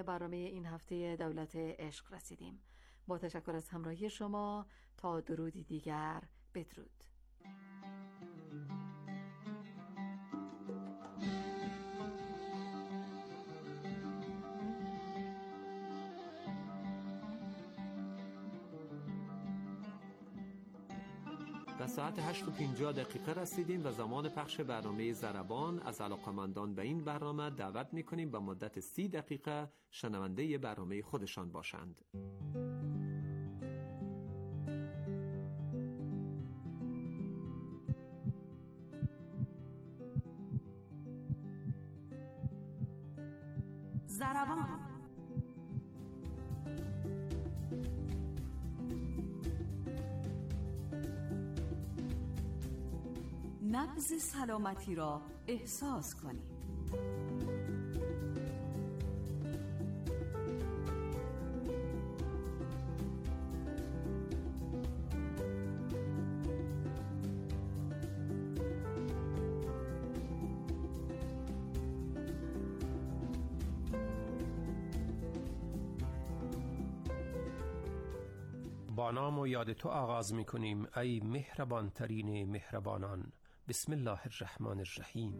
برنامه این هفته دولت عشق رسیدیم. با تشکر از همراهی شما، تا درودی دیگر، بدرود. به ساعت 8:50 رسیدیم و زمان پخش برنامه ضربان. از علاقه‌مندان به این برنامه دعوت می‌کنیم به مدت 30 دقیقه شنونده برنامه خودشان باشند. ضربان. نبض سلامتی را احساس کنید. با نام و یاد تو آغاز می کنیم ای مهربان ترین مهربانان. بسم الله الرحمن الرحیم.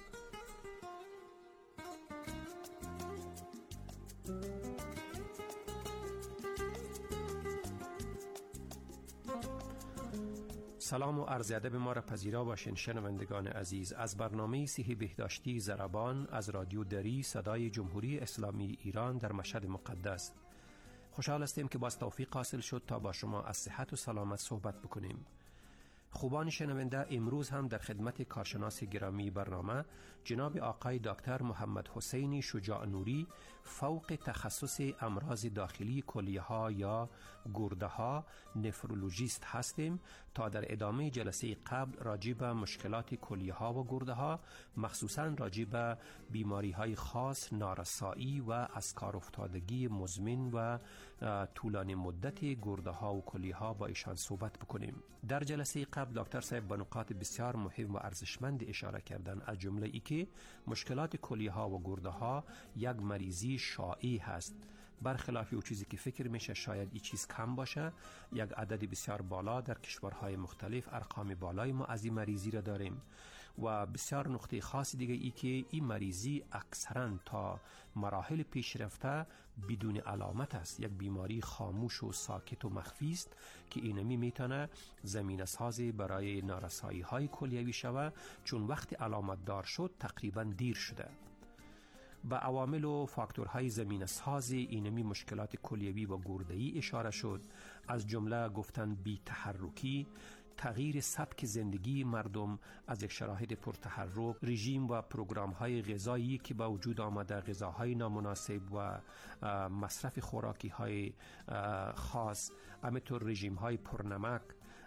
سلام و عرض ادب ما را پذیرا باشین شنوندگان عزیز. از برنامه صحی بهداشتی ضربان از رادیو دری صدای جمهوری اسلامی ایران در مشهد مقدس خوشحال هستیم که باز توفیق حاصل شد تا با شما از صحت و سلامت صحبت بکنیم. خوبان شنونده، امروز هم در خدمت کارشناس گرامی برنامه جناب آقای دکتر محمد حسینی شجاع نوری، فوق تخصص امراض داخلی کلیه ها یا گرده ها، نفرولوژیست هستیم تا در ادامه جلسه قبل راجع به مشکلات کلیه ها و گرده ها، مخصوصا راجع به بیماری های خاص، نارسایی و از کار افتادگی مزمن و طولانی مدت گرده ها و کلیه ها با ایشان صحبت بکنیم. در جلسه قبل دکتر صاحب به نکات بسیار مهم و ارزشمند اشاره کردن، از جمله ای که مشکلات کلیه ها و گرده ها یک مریضی شایع هست، برخلاف او چیزی که فکر میشه شاید این چیز کم باشه. یک عدد بسیار بالا در کشورهای مختلف ارقام بالای ما از این مریضی را داریم و بسیار نقطه خاص دیگه ای که این مریضی اکثرا تا مراحل پیشرفته بدون علامت است، یک بیماری خاموش و ساکت و مخفی است که اینمی میتونه زمینه سازی برای نارسایی های کلیوی شود، چون وقتی علامت دار شد تقریبا دیر شده. با عوامل و فاکتورهای زمینه سازی اینمی مشکلات کلیوی و گرده‌ای اشاره شد، از جمله گفتن بی تحرکی، تغییر سبک زندگی مردم از یک شرایط پرتحرک، رژیم و پروگرام‌های غذایی که با وجود آمده، غذاهای نامناسب و مصرف خوراکی‌های خاص، همینطور رژیم‌های پرنمک،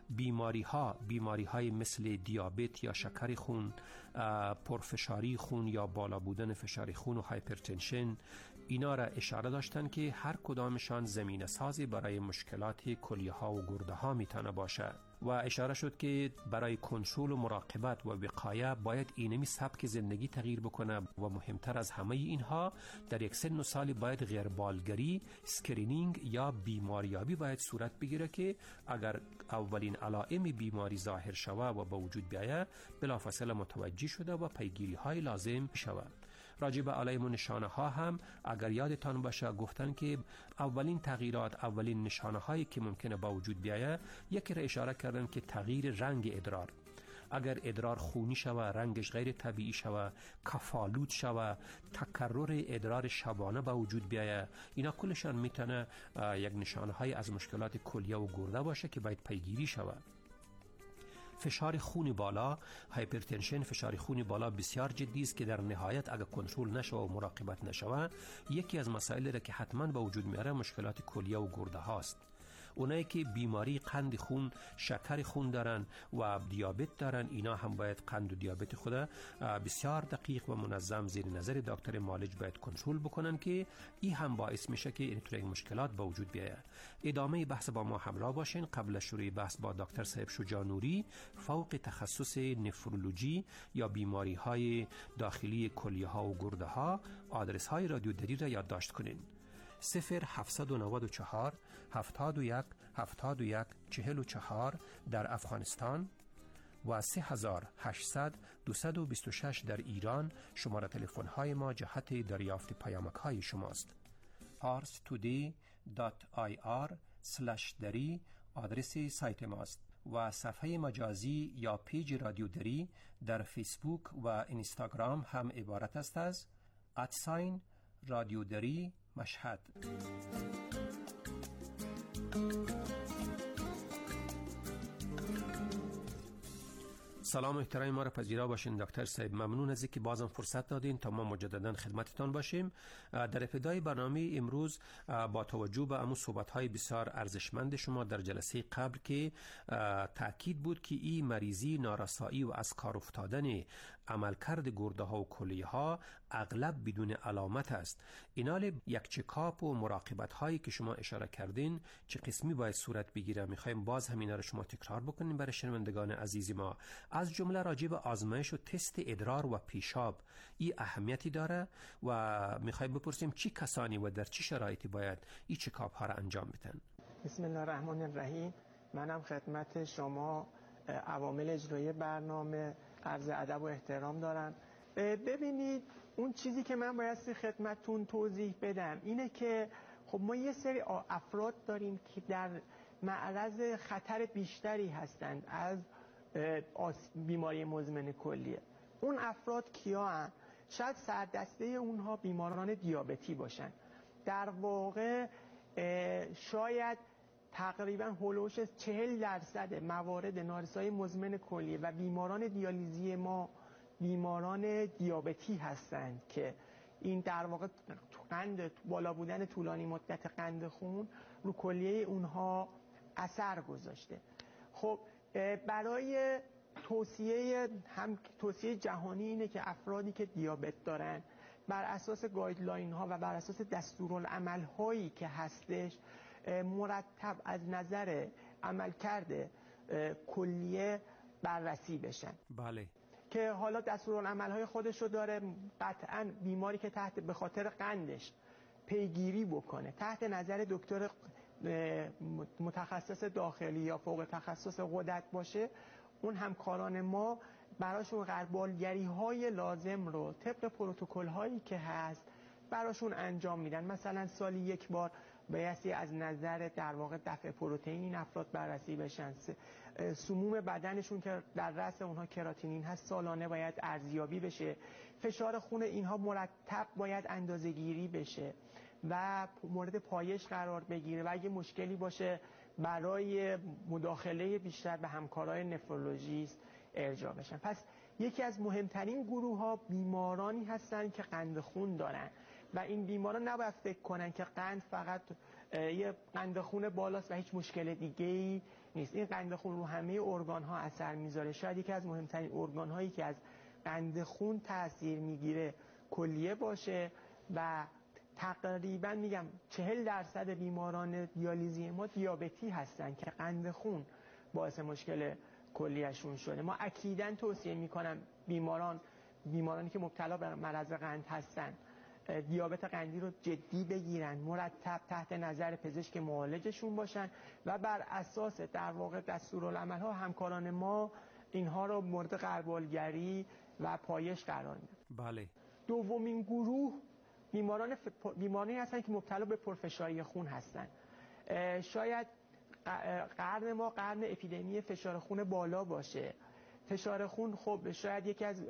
بیماری‌های مثل دیابت یا شکر خون، پرفشاری خون یا بالا بودن فشار خون و هایپرتنشن، اینا را اشاره داشتن که هر کدامشان زمینه سازی برای مشکلات کلیه ها و گرده ها میتونه باشه و اشاره شد که برای کنترل و مراقبت و وقایه باید اینمی سبک زندگی تغییر بکنه و مهمتر از همه اینها در یک سن و سالی باید غیربالگری، اسکرینینگ یا بیماریابی باید صورت بگیره که اگر اولین علائم بیماری ظاهر شوه و به وجود بیاید بلافاصله متوجه شده و پیگیری های لازم شود. راجع به علائم و نشانه ها هم اگر یادتان باشه گفتن که اولین تغییرات، اولین نشانه هایی که ممکنه با وجود بیاید، یکی را اشاره کردن که تغییر رنگ ادرار. اگر ادرار خونی شوه، رنگش غیر طبیعی شوه، کفالود شوه، تکرر ادرار شبانه با وجود بیاید، اینا کلشان میتونه یک نشانه های از مشکلات کلیه و گرده باشه که باید پیگیری شوه. فشار خون بالا، هایپرتنشن، فشار خون بالا بسیار جدی است که در نهایت اگر کنترل نشه و مراقبت نشه یکی از مسائلی را که حتما به وجود میاره مشکلات کلیه و گرده هاست. اونایی که بیماری قند خون، شکر خون دارن و دیابت دارن، اینا هم باید قند و دیابت خود بسیار دقیق و منظم زیر نظر دکتر معالج باید کنترل بکنن که این هم باعث میشه که این مشکلات به وجود بیاید. ادامه بحث با ما همراه باشین. قبل از شروع بحث با دکتر صاحب شجاع نوری، فوق تخصص نفرولوژی یا بیماری های داخلی کلیه ها و گرده ها، آدرس های رادیو دری را یادداشت کنین: 0794 71 71 44 در افغانستان و 3800 226 در ایران. شماره تلفن های ما جهت دریافت پیامک های شماست. parstoday.ir/dari آدرس سایت ماست و صفحه مجازی یا پیج رادیو دری در فیسبوک و اینستاگرام هم عبارت است از رادیو دری مشهد. سلام احترام ما را پذیرا باشین دکتر صاحب. ممنون از اینکه بازم فرصت دادین تا ما مجددا خدمتتان باشیم. در ابتدای برنامه امروز با توجه به امو صحبت‌های بسیار ارزشمند شما در جلسه قبل که تأکید بود که این مریضی، نارسایی و از کار افتادن عملکرد گرده ها و کلیه ها اغلب بدون علامت است. اینال یک چکاپ و مراقبت هایی که شما اشاره کردین چه قسمی باید صورت بگیره؟ میخوایم باز همینا رو شما تکرار بکنیم برای شنوندگان عزیز ما. از جمله راجع به آزمایش و تست ادرار و پیشاب این اهمیتی داره و میخوایم بپرسیم چی کسانی و در چه شرایطی باید این چکاپ ها را انجام بدن؟ بسم الله الرحمن الرحیم. منم خدمت شما عوامل اجرایی برنامه عرض ادب و احترام دارم. ببینید، اون چیزی که من باید خدمتتون توضیح بدم اینه که خب ما یه سری افراد داریم که در معرض خطر بیشتری هستند از بیماری مزمن کلیه. اون افراد کیا هستند؟ شاید سردسته اونها بیماران دیابتی باشن. در واقع شاید تقریبا هولوش 40% موارد نارسایی مزمن کلیه و بیماران دیالیزی ما بیماران دیابتی هستند که این در واقع قند بالا بودن طولانی مدت قند خون رو کلیه اونها اثر گذاشته. خب برای توصیه جهانی اینه که افرادی که دیابت دارن بر اساس گایدلاین ها و بر اساس دستورالعمل هایی که هستش مرتب از نظر عملکرد کلیه بررسی بشن. بله. که حالا دستورالعمل های خودشو داره. قطعا بیماری که به خاطر قندش پیگیری بکنه تحت نظر دکتر متخصص داخلی یا فوق تخصص غدد باشه، اون همکاران ما براشون غربالگری های لازم رو طبق پروتکل هایی که هست براشون انجام میدن. مثلا سالی یک بار بایستی از نظر در واقع دفع پروتئین این افراد بررسی بشن. سموم بدنشون که در رأس اونها کراتینین هست سالانه باید ارزیابی بشه. فشار خون اینها مرتب باید اندازه‌گیری بشه و مورد پایش قرار بگیره و اگه مشکلی باشه برای مداخله بیشتر به همکارای نفرولوژیست ارجاع بشن. پس یکی از مهمترین گروه ها بیمارانی هستن که قند خون دارن و این بیماران نباید فکر کنن که قند فقط یه قند خون بالاست و هیچ مشکل دیگه‌ای نیست. این قند خون رو همه ارگان ها اثر میذاره. شاید یکی از مهمترین ارگان هایی که از قند خون تاثیر میگیره کلیه باشه و تقریبا میگم 40% بیماران دیالیزی ما دیابتی هستن که قند خون باعث مشکل کلیهشون شده. ما اکیداً توصیه میکنم بیمارانی که مبتلا به مرض قند هستن دیابت قندی رو جدی بگیرن، مرتب تحت نظر پزشک معالجشون باشن و بر اساس در واقع دستورالعمل ها همکاران ما اینها رو مورد غربالگری و پایش قرار میدن. بله. دومین گروه بیمارانی هستن که مبتلا به پرفشاری خون هستن. شاید قرن ما قرن اپیدمی فشار خون بالا باشه. فشار خون خب شاید یکی از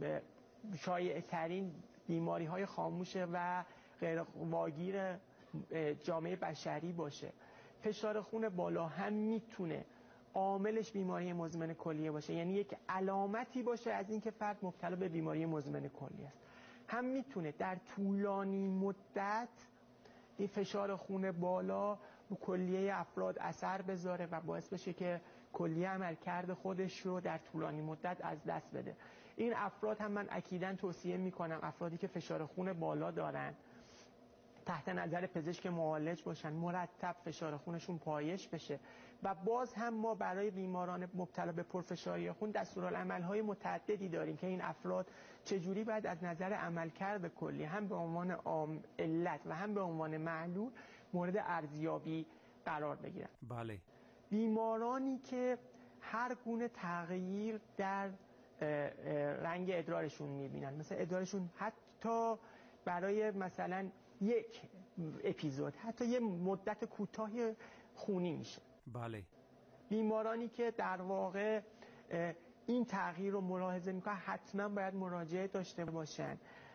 شایع ترین بیماری های خاموشه و غیر واگیر جامعه بشری باشه. فشار خون بالا هم میتونه عاملش بیماری مزمن کلیه باشه، یعنی یک علامتی باشه از اینکه فرد مبتلا به بیماری مزمن کلیه است. هم میتونه در طولانی مدت این فشار خون بالا کلیه افراد اثر بذاره و باعث بشه که کلیه عملکرد خودش رو در طولانی مدت از دست بده. این افراد هم من اکیداً توصیه میکنم افرادی که فشار خون بالا دارن تحت نظر پزشک معالج باشن، مرتب فشار خونشون پایش بشه. و باز هم ما برای بیماران مبتلا به پرفشاری خون دستورالعمل‌های متعددی داریم که این افراد چجوری باید از نظر عملکرد کلی هم به عنوان علت و هم به عنوان معلول مورد ارزیابی قرار بگیرن. بله. بیمارانی که هر گونه تغییر در رنگ ادرارشون میبینن، مثلا ادرارشون حتی برای مثلا یک اپیزود حتی یه مدت کوتاهی خونی میشه. بله. بیمارانی که در واقع این تغییر رو ملاحظه میکنن حتما باید مراجعه داشته باشن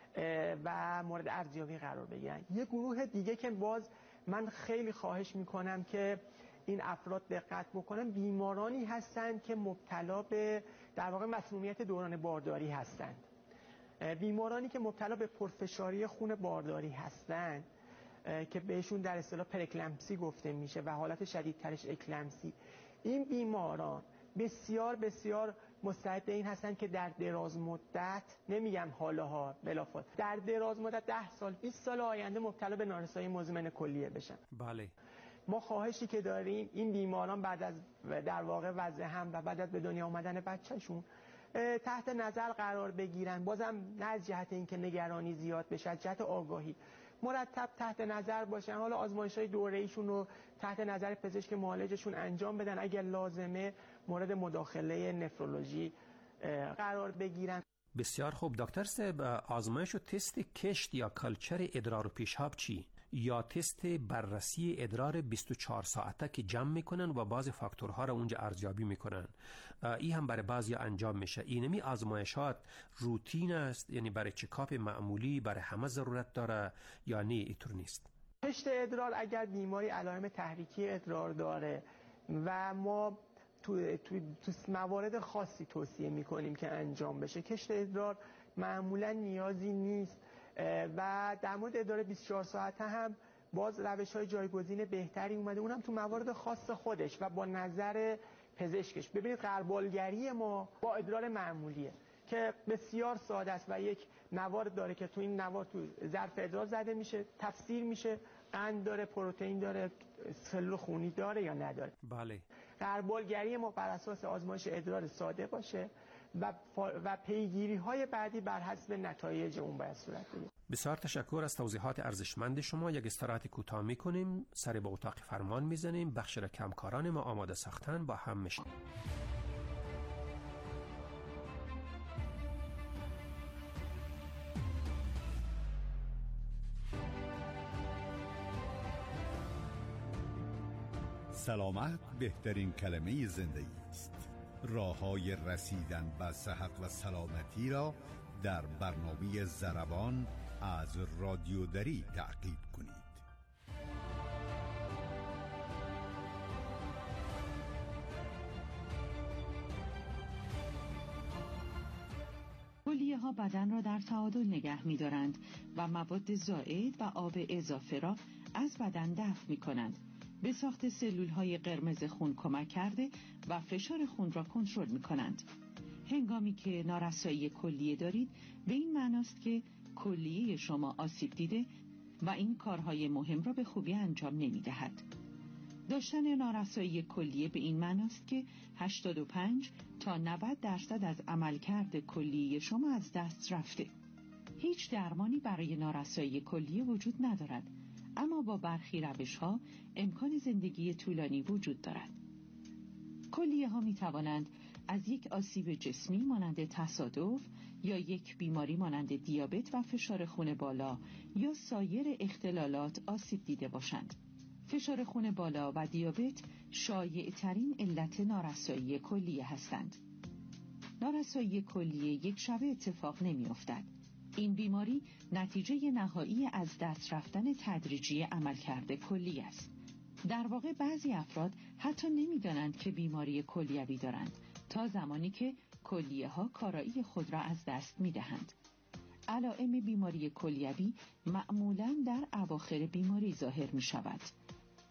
و مورد ارزیابی قرار بگیرن. یه گروه دیگه که باز من خیلی خواهش میکنم که این افراد دقت بکنن، بیمارانی هستند که مبتلا به در واقع مسمومیت دوران بارداری هستند. بیمارانی که مبتلا به پرفشاری خون بارداری هستند که بهشون در اصطلاح پرکلمسی گفته میشه و حالت شدیدترش اکلمسی، این بیماران بسیار بسیار مستعد این هستند که در دراز مدت، نمیگم حالاها بلافاصله، در دراز مدت 10 سال 20 سال آینده مبتلا به نارسایی مزمن کلیه بشن. بله. ما خواهشی که داریم این بیماران بعد از در واقع وضع حمل و بعد از به دنیا آمدن بچه‌شون تحت نظر قرار بگیرن. بازم نه از جهت اینکه نگرانی زیاد بشه، از جهت آگاهی مرتب تحت نظر باشن. حالا آزمایش‌های دوره‌ایشون رو تحت نظر پزشک معالجشون انجام بدن، اگر لازمه مورد مداخله نفرولوژی قرار بگیرن. بسیار خوب دکتر صاحب، آزمایش و تست کشت یا کالچر ادرار و پیشاب چی؟ یا تست بررسی ادرار 24 ساعته که جمع میکنن و بعضی فاکتورها را اونجا ارزیابی میکنن، این هم برای بعضی انجام میشه. اینمی آزمایشات روتین است، یعنی برای چکاپ معمولی برای همه ضرورت داره یا نه اینطور نیست؟ کشت ادرار اگر بیماری علائم تحریکی ادرار داره و ما تو موارد خاصی توصیه میکنیم که انجام بشه، کشت ادرار معمولا نیازی نیست. و در مورد ادرار 24 ساعته هم باز روش‌های جایگزین بهتری اومده، اونم تو موارد خاص خودش و با نظر پزشکش. ببینید غربالگری ما با ادرار معمولیه که بسیار ساده است و یک نوار داره که تو این نوار تو ظرف ادرار زده میشه، تفسیر میشه قند داره، پروتئین داره، سلول خونی داره یا نداره. بله. غربالگری ما بر اساس آزمایش ادرار ساده باشه و پیگیری های بعدی بر حسب نتایج اون باید صورت بگیره. بسیار تشکر از توضیحات ارزشمند شما. یک استراحت کوتاه میکنیم، سر به اتاق فرمان میزنیم، بخش را کمکاران ما آماده ساختن با هم میشیم. سلامت بهترین کلمه زندگی است. راه‌های رسیدن به صحت و سلامتی را در برنامه ضربان از رادیو دری تعقیب کنید. کلیه ها بدن را در تعادل نگه می دارند و مواد زائد و آب اضافه را از بدن دفع می کنند. به ساخت سلول های قرمز خون کمک کرده و فشار خون را کنترل می کنند. هنگامی که نارسایی کلیه دارید به این معناست که کلیه شما آسیب دیده و این کارهای مهم را به خوبی انجام نمی دهد. داشتن نارسایی کلیه به این معناست که 85 تا 90% از عملکرد کلیه شما از دست رفته. هیچ درمانی برای نارسایی کلیه وجود ندارد، اما با برخی روش‌ها امکان زندگی طولانی وجود دارد. کلیه ها می توانند از یک آسیب جسمی مانند تصادف یا یک بیماری مانند دیابت و فشار خون بالا یا سایر اختلالات آسیب دیده باشند. فشار خون بالا و دیابت شایع ترین علت نارسایی کلیه هستند. نارسایی کلیه یک شبه اتفاق نمی افتد. این بیماری نتیجه نهایی از دست رفتن تدریجی عملکرد کلیه است. در واقع بعضی افراد حتی نمی‌دانند که بیماری کلیوی دارند تا زمانی که کلیه ها کارایی خود را از دست می‌دهند. علائم بیماری کلیوی معمولاً در اواخر بیماری ظاهر می‌شود.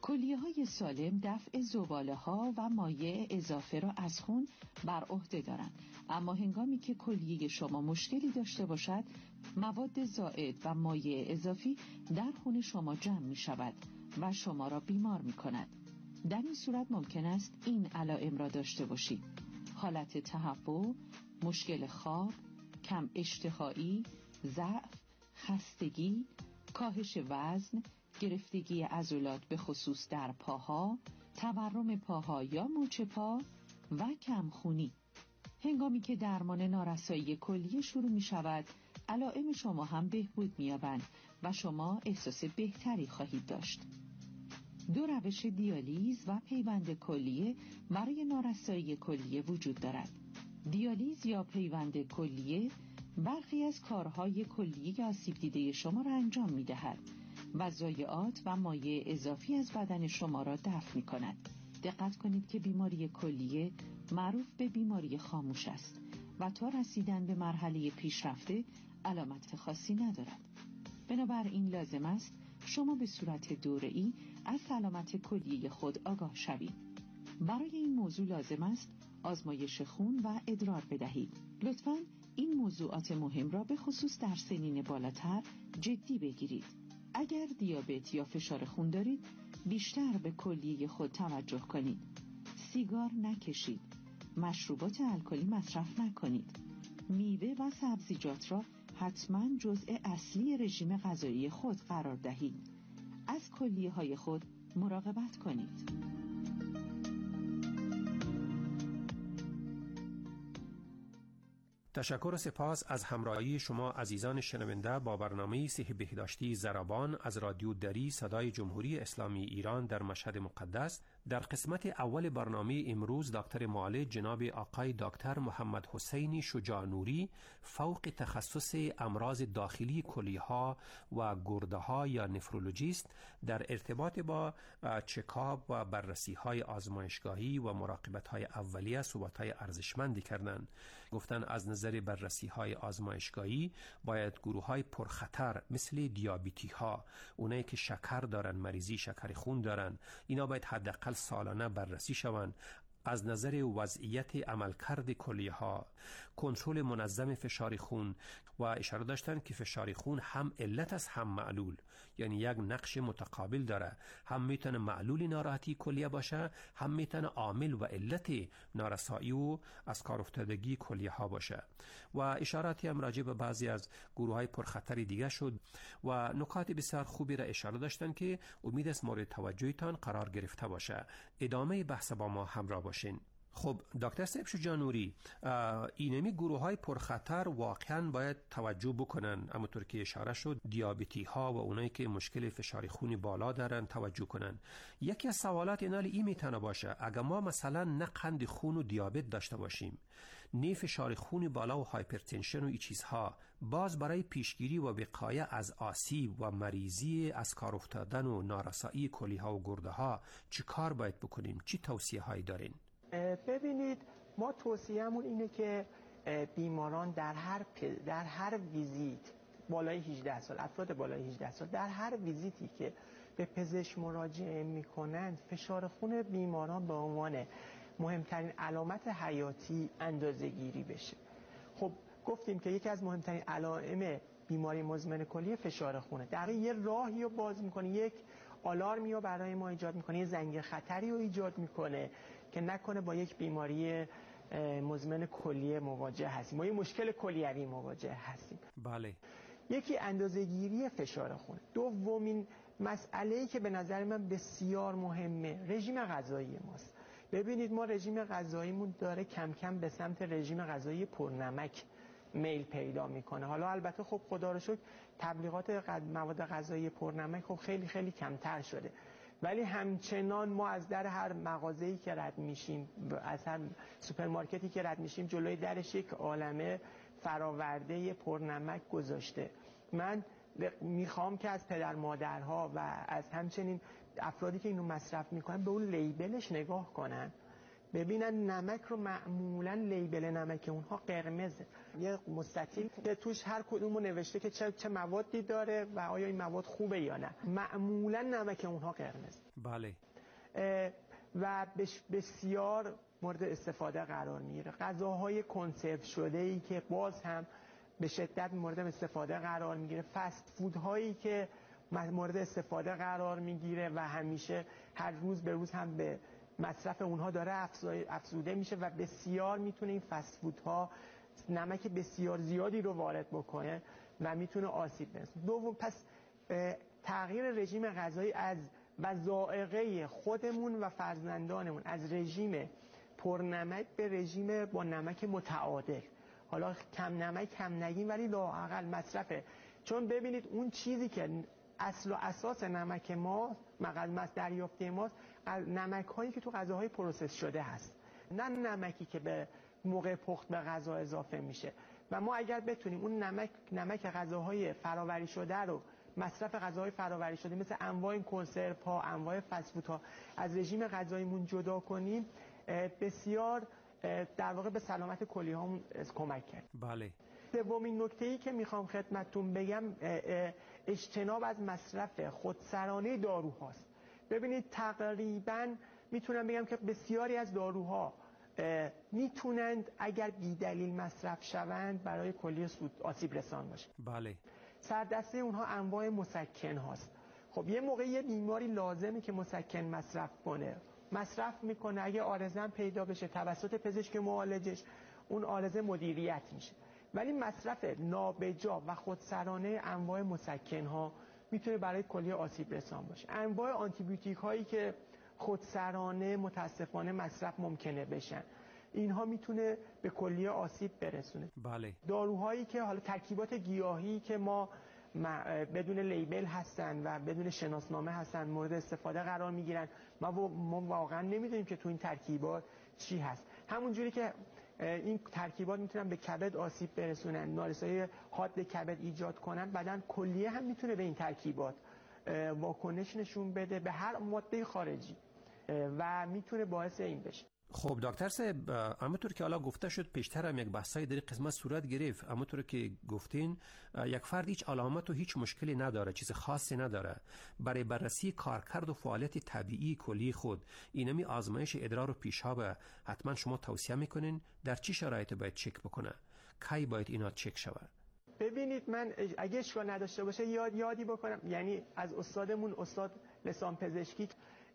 کلیه‌های سالم دفع زباله‌ها و مایع اضافه را از خون بر عهده دارند، اما هنگامی که کلیه شما مشکلی داشته باشد، مواد زائد و مایع اضافی در خون شما جمع می‌شود و شما را بیمار می‌کند. در این صورت ممکن است این علائم را داشته باشید: حالت تهوع، مشکل خواب، کم اشتهایی، ضعف، خستگی، کاهش وزن، گرفتگی عضلات به خصوص در پاها، تورم پاها یا مچ پا و کمخونی. هنگامی که درمان نارسایی کلیه شروع می شود، علائم شما هم بهبود می یابند و شما احساس بهتری خواهید داشت. 2 روش دیالیز و پیوند کلیه برای نارسایی کلیه وجود دارد. دیالیز یا پیوند کلیه برخی از کارهای کلیه آسیب دیده شما را انجام می دهد و ضایعات و مایع اضافی از بدن شما را دفع می کند. دقت کنید که بیماری کلیه معروف به بیماری خاموش است و تا رسیدن به مرحله پیشرفته علامت خاصی ندارد. بنابراین لازم است شما به صورت دوره‌ای از سلامت کلیه خود آگاه شوید. برای این موضوع لازم است آزمایش خون و ادرار بدهید. لطفاً این موضوعات مهم را به خصوص در سنین بالاتر جدی بگیرید. اگر دیابت یا فشار خون دارید، بیشتر به کلیه خود توجه کنید. سیگار نکشید. مشروبات الکلی مصرف نکنید. میوه و سبزیجات را حتما جزء اصلی رژیم غذایی خود قرار دهید. از کلیه های خود مراقبت کنید. تشکر و سپاس از همراهی شما عزیزان شنونده با برنامه صحه بهداشتی زربان از رادیو دری صدای جمهوری اسلامی ایران در مشهد مقدس. در قسمت اول برنامه امروز دکتر معالج جناب آقای دکتر محمد حسین شجاع نوری فوق تخصص امراض داخلی کلیه‌ها و گرده‌ها یا نفرولوژیست در ارتباط با چکاپ و بررسی‌های آزمایشگاهی و مراقبت‌های اولیه صحبت‌های ارزشمندی کردند. گفتن از نظر بررسی‌های آزمایشگاهی باید گروه‌های پرخطر مثل دیابتی‌ها، اونایی که شکر دارن، مریضی شکر خون دارن، اینا باید حداقل سالانه بررسی شوند. از نظر وضعیت عملکرد کلیه‌ها، کنترل منظم فشار خون و اشاره داشتن که فشار خون هم علت است هم معلول، یعنی یک نقش متقابل داره، هم میتونه معلول ناراحتی کلیه باشه، هم میتونه عامل و علت نارسایی و از کار افتادگی کلیه‌ها باشه. و اشاراتی هم راجع به بعضی از گروه‌های پرخطر دیگه شد و نکات بسیار خوبی را اشاره داشتن که امید است مورد توجهتان قرار گرفته باشه. ادامه بحث با ما همراه باشین. خب دکتر صاحب شجاع نوری، اینمی گروه‌های پرخطر واقعاً باید توجه بکنن، همونطور که اشاره شد دیابتی ها و اونایی که مشکل فشار خون بالا دارن توجه کنن. یکی از سوالات این میتونه باشه اگر ما مثلا نه قند خون و دیابت داشته باشیم، نه فشار خون بالا و هایپرتنشن و این چیزها، باز برای پیشگیری و وقایه از آسیب و مریضی از کار افتادن و نارسایی کلیه‌ها و گرده‌ها چی کار باید بکنیم؟ چی توصیه هایی دارین؟ ببینید، ما توصیه‌مون اینه که بیماران در هر ویزیت بالای 18 سال، افراد بالای 18 سال در هر ویزیتی که به پزشک مراجعه میکنند فشار خون بیماران به عنوان مهمترین علامت حیاتی اندازه‌گیری بشه. خب گفتیم که یکی از مهمترین علائم بیماری مزمن کلیه فشار خونه. در یه راهی رو باز میکنه، یک آلارمی رو برای ما ایجاد میکنه، یه زنگ خطری رو ایجاد میکنه که نکنه با یک بیماری مزمن کلیه مواجه هستیم، با یه مشکل کلیوی مواجه هستیم. بله. یکی اندازه‌گیری فشار خون. دومین مسئله‌ای که به نظر من بسیار مهمه رژیم غذایی ماست. ببینید، ما رژیم غذاییمون داره کم کم به سمت رژیم غذایی پرنمک میل پیدا میکنه. حالا البته خب خدا رو شکر تبلیغات مواد غذایی پرنمک خب خیلی خیلی کمتر شده، ولی همچنان ما از در هر مغازه‌ای که رد میشیم، از هر سوپرمارکتی که رد میشیم، جلوی درش یک عالمه فراورده پرنمک گذاشته. من میخوام که از پدر مادرها و از همچنین افرادی که اینو مصرف میکنن به اون لیبلش نگاه کنن ببینن نمک رو معمولا لیبل نمک اونها قرمزه، یه مستطیل که توش هر کدومو نوشته که چه موادی داره و آیا این مواد خوبه یا نه. معمولا نمک اونها قرمز. بله. و بسیار مورد استفاده قرار میگیره. غذاهای کنسرو شده ای که باز هم به شدت مورد استفاده قرار میگیره. فست فود هایی که مورد استفاده قرار میگیره و همیشه هر روز به روز هم به مصرف اونها داره افزوده میشه و بسیار میتونه این فست فود ها نمک بسیار زیادی رو وارد بکنه و میتونه آسیب برسونه. دوم، پس تغییر رژیم غذایی از و ذائقه خودمون و فرزندانمون از رژیم پرنمک به رژیم با نمک متعادل. حالا کم نمک کم نگیم ولی لااقل مصرفه، چون ببینید اون چیزی که اصل و اساس نمک ما دریافتی ماست نمک هایی که تو غذاهای پروسس شده هست، نه نمکی که به موقع پخت به غذا اضافه میشه. و ما اگر بتونیم اون نمک غذاهای فراوری شده رو، مصرف غذاهای فراوری شده مثل انواع کنسرو ها، انواع فست فود ها از رژیم غذاییمون جدا کنیم، بسیار در واقع به سلامت کلیه هامون کمک کرد. بله. سومین نکته‌ای که میخوام خدمتتون بگم اجتناب از مصرف خودسرانه داروهاست. ببینید تقریبا میتونم بگم که بسیاری از داروها میتونند اگر بی دلیل مصرف شوند برای کلیه آسیب رسان باشه. بله. سردسته اونها انواع مسکن هاست. خب یه موقع یه بیماری لازمه که مسکن مصرف کنه، مصرف میکنه، اگه عارضه پیدا بشه توسط پزشک معالجش اون عارضه مدیریت میشه. ولی مصرف نابجا و خودسرانه انواع مسکن ها میتونه برای کلیه آسیب رسان باشه. انواع آنتی بیوتیک هایی که خودسرانه متاسفانه مصرف ممکنه بشن، اینها میتونه به کلیه آسیب برسونه. بله. داروهایی که حالا ترکیبات گیاهی که ما بدون لیبل هستن و بدون شناسنامه هستن مورد استفاده قرار میگیرن، ما واقعا نمیدونیم که تو این ترکیبات چی هست. همون جوری که این ترکیبات میتونن به کبد آسیب برسونن، نارسایی حاد کبد ایجاد کنن، بدن کلیه هم میتونه به این ترکیبات واکنش نشون بده به هر ماده خارجی و میتونه باعث این بشه. خب دکتر صاحب، همونطور که حالا گفته شد پیشتر هم یک بحثای در این قسمت صورت گرفت، همونطور که گفتین یک فرد هیچ علامت و هیچ مشکلی نداره، چیز خاصی نداره، برای بررسی کارکرد و فعالیت طبیعی کلی خود اینمی آزمایش ادرار و پیشاب حتما شما توصیه میکنین در چی شرایط باید چک بکنه؟ کی باید اینا چک شود؟ ببینید من اگه اشکال نداشته باشه یادی بکنم، یعنی از استادمون استاد لسان پزشکی،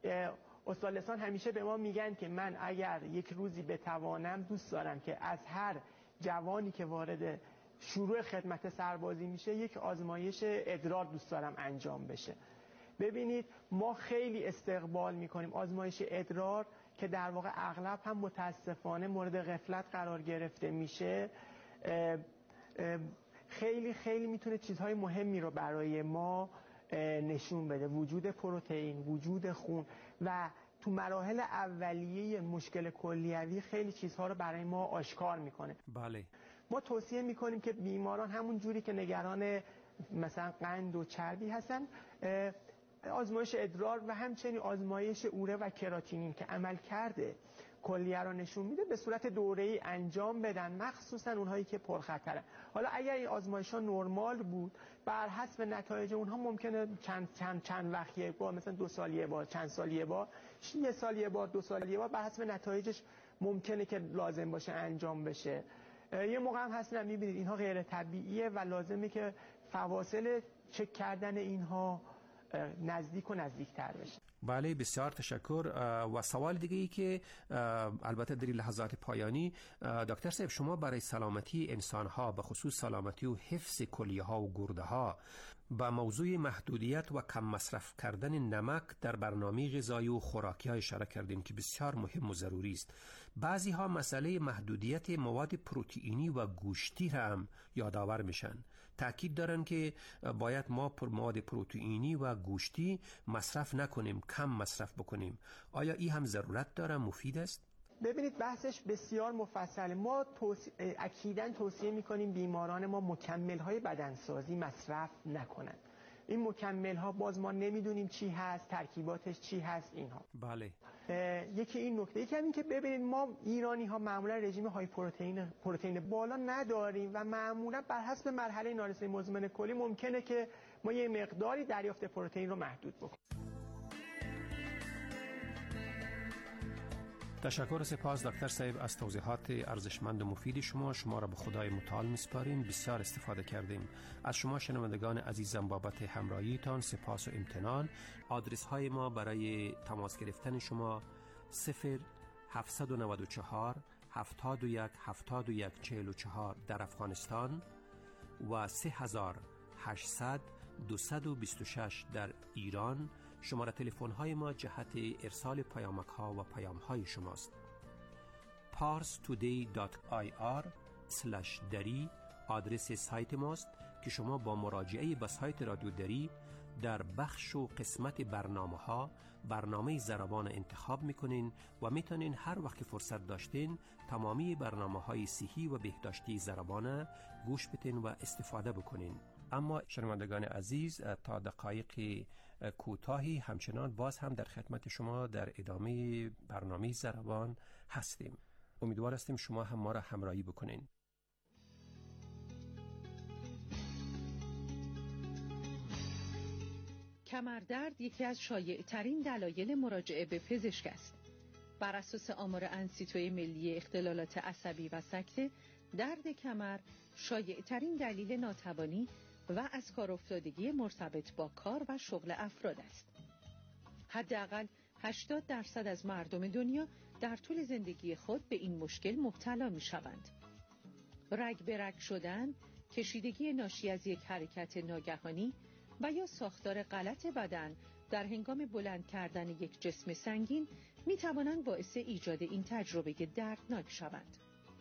استاد لسان همیشه به ما میگن که من اگر یک روزی بتوانم دوست دارم که از هر جوانی که وارد شروع خدمت سربازی میشه یک آزمایش ادرار دوست دارم انجام بشه. ببینید ما خیلی استقبال میکنیم آزمایش ادرار که در واقع اغلب هم متاسفانه مورد غفلت قرار گرفته میشه. خیلی خیلی میتونه چیزهای مهمی رو برای ما نشون بده، وجود پروتئین، وجود خون و تو مراحل اولیه مشکل کلیوی خیلی چیزها رو برای ما آشکار میکنه. بله. ما توصیه میکنیم که بیماران همون جوری که نگران مثلا قند و چربی هستن، آزمایش ادرار و همچنین آزمایش اوره و کراتینین که عمل کرده کلیه رو نشون میده به صورت دوره‌ای انجام بدن، مخصوصا اونهایی که پرخطرن. حالا اگر این آزمایش‌ها نرمال بود، بر حسب نتایج اونها ممکنه چند وقت یک بار، مثلا 2 سال یک بار، چند سال یک بار، 1 سال یک بار، 2 سال یک بار، بر حسب نتایجش ممکنه که لازم باشه انجام بشه. یه موقع هم هستن می‌بینید اینها غیر طبیعیه و لازمه که فواصل چک کردن اینها نزدیک و نزدیکتر بشه. بله، بسیار تشکر. و سوال دیگه ای که البته در لحظات پایانی، دکتر صاحب شما برای سلامتی انسان ها به خصوص سلامتی و حفظ کلیه ها و گرده ها با موضوع محدودیت و کم مصرف کردن نمک در برنامه غذایی و خوراکی ها اشاره کردیم که بسیار مهم و ضروری است. بعضی ها مسئله محدودیت مواد پروتئینی و گوشتی هم یادآور میشن، تأکید دارن که باید ما مواد پروتئینی و گوشتی مصرف نکنیم، کم مصرف بکنیم. آیا این هم ضرورت داره، مفید است؟ ببینید بحثش بسیار مفصله. ما اکیداً توصیه میکنیم بیماران ما مکمل‌های بدنسازی مصرف نکنند. این مکمل ها باز ما نمیدونیم چی هست، ترکیباتش چی هست اینها. بله. یکی این نکته. یکی هم این که ببینید ما ایرانی ها معمولا رژیم های پروتئین بالا نداریم و معمولا بر حسب مرحله نارسایی مزمن کلی ممکنه که ما یه مقداری دریافت پروتئین رو محدود بکنیم. تشکر، سپاس دکتر صاحب از توضیحات ارزشمند و مفید شما را به خدای متعال میسپاریم. بسیار استفاده کردیم. از شما شنوندگان عزیزم بابت همراهیتان سپاس و امتنان. آدرس های ما برای تماس گرفتن شما 0794 71 71 44 در افغانستان و 3800 226 در ایران. شماره تلفن های ما جهت ارسال پیامک ها و پیام های شماست. parstoday.ir/dari آدرس سایت ماست که شما با مراجعه به سایت رادیو دری در بخش و قسمت برنامه زربان انتخاب میکنین و میتونین هر وقت فرصت داشتین تمامی برنامه‌های صحی و بهداشتی زربان گوش بدین و استفاده بکنین. اما شنوندگان عزیز، تا دقایق کوتاهی همچنان باز هم در خدمت شما در ادامه برنامه زربان هستیم. امیدوار هستیم شما هم ما را همراهی بکنین. کمردرد یکی از شایع‌ترین دلایل مراجعه به پزشک است. بر اساس آمار انسیتوی ملی اختلالات عصبی و سکته، درد کمر شایع‌ترین دلیل ناتوانی و از کار افتادگی مرتبط با کار و شغل افراد است. حداقل 80% از مردم دنیا در طول زندگی خود به این مشکل مبتلا می شوند. رگ به رگ شدن، کشیدگی ناشی از یک حرکت ناگهانی و یا ساختار غلط بدن در هنگام بلند کردن یک جسم سنگین می توانند باعث ایجاد این تجربه دردناک شوند.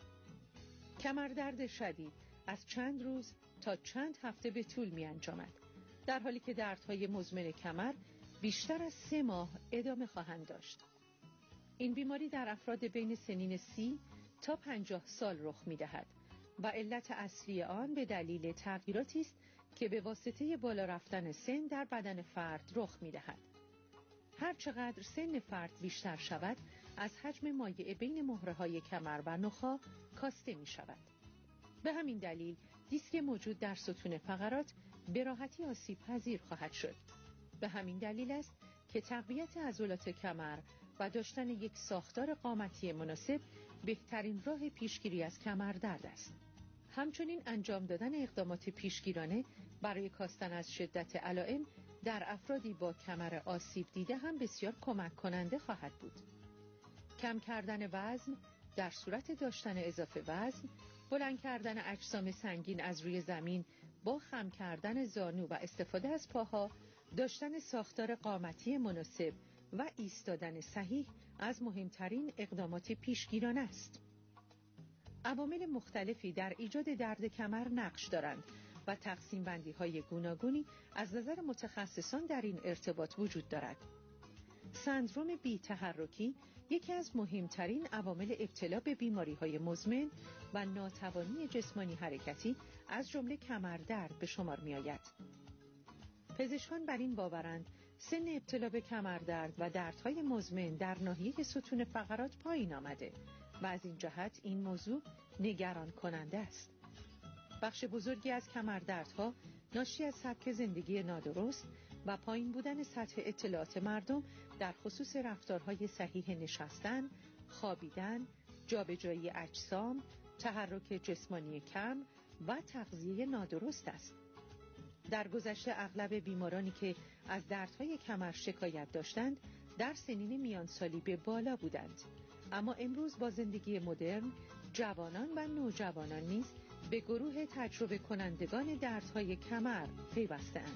کمردرد شدید از چند روز تا چند هفته به طول می انجامد، در حالی که دردهای مزمن کمر بیشتر از 3 ماه ادامه خواهند داشت. این بیماری در افراد بین سنین 30 تا 50 سال رخ می دهد و علت اصلی آن به دلیل تغییراتی است که به واسطه بالا رفتن سن در بدن فرد رخ می دهد. هر چقدر سن فرد بیشتر شود، از حجم مایع بین مهره‌های کمر و نخاع کاسته می شود. به همین دلیل دیسک موجود در ستون فقرات به راحتی آسیب پذیر خواهد شد. به همین دلیل است که تقویت عضلات کمر و داشتن یک ساختار قامتی مناسب بهترین راه پیشگیری از کمردرد است. همچنین انجام دادن اقدامات پیشگیرانه برای کاستن از شدت علائم در افرادی با کمر آسیب دیده هم بسیار کمک کننده خواهد بود. کم کردن وزن در صورت داشتن اضافه وزن، بلند کردن اجسام سنگین از روی زمین با خم کردن زانو و استفاده از پاها، داشتن ساختار قامتی مناسب و ایستادن صحیح از مهمترین اقدامات پیشگیرانه است. عوامل مختلفی در ایجاد درد کمر نقش دارند و تقسیم بندی های گوناگونی از نظر متخصصان در این ارتباط وجود دارد. سندروم بی تحرکی یکی از مهمترین عوامل ابتلا به بیماری های مزمن و ناتوانی جسمانی حرکتی از جمله کمردرد به شمار می آید. پزشکان بر این باورند سن ابتلا به کمردرد و دردهای مزمن در ناحیه ستون فقرات پایین آمده و از این جهت این موضوع نگران کننده است. بخش بزرگی از کمردردها ناشی از سبک زندگی نادرست و پایین بودن سطح اطلاعات مردم در خصوص رفتارهای صحیح نشستن، خوابیدن، جابجایی اجسام، تحرک جسمانی کم و تغذیه نادرست است. در گذشته اغلب بیمارانی که از دردهای کمر شکایت داشتند در سنین میانسالی به بالا بودند، اما امروز با زندگی مدرن جوانان و نوجوانان نیز به گروه تجربه کنندگان دردهای کمر پیوسته‌اند.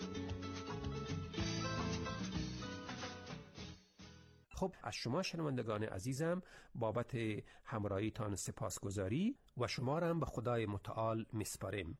خب، از شما شنوندگان عزیزم بابت همراهیتان سپاسگزاری و شما را هم به خدای متعال میسپاریم.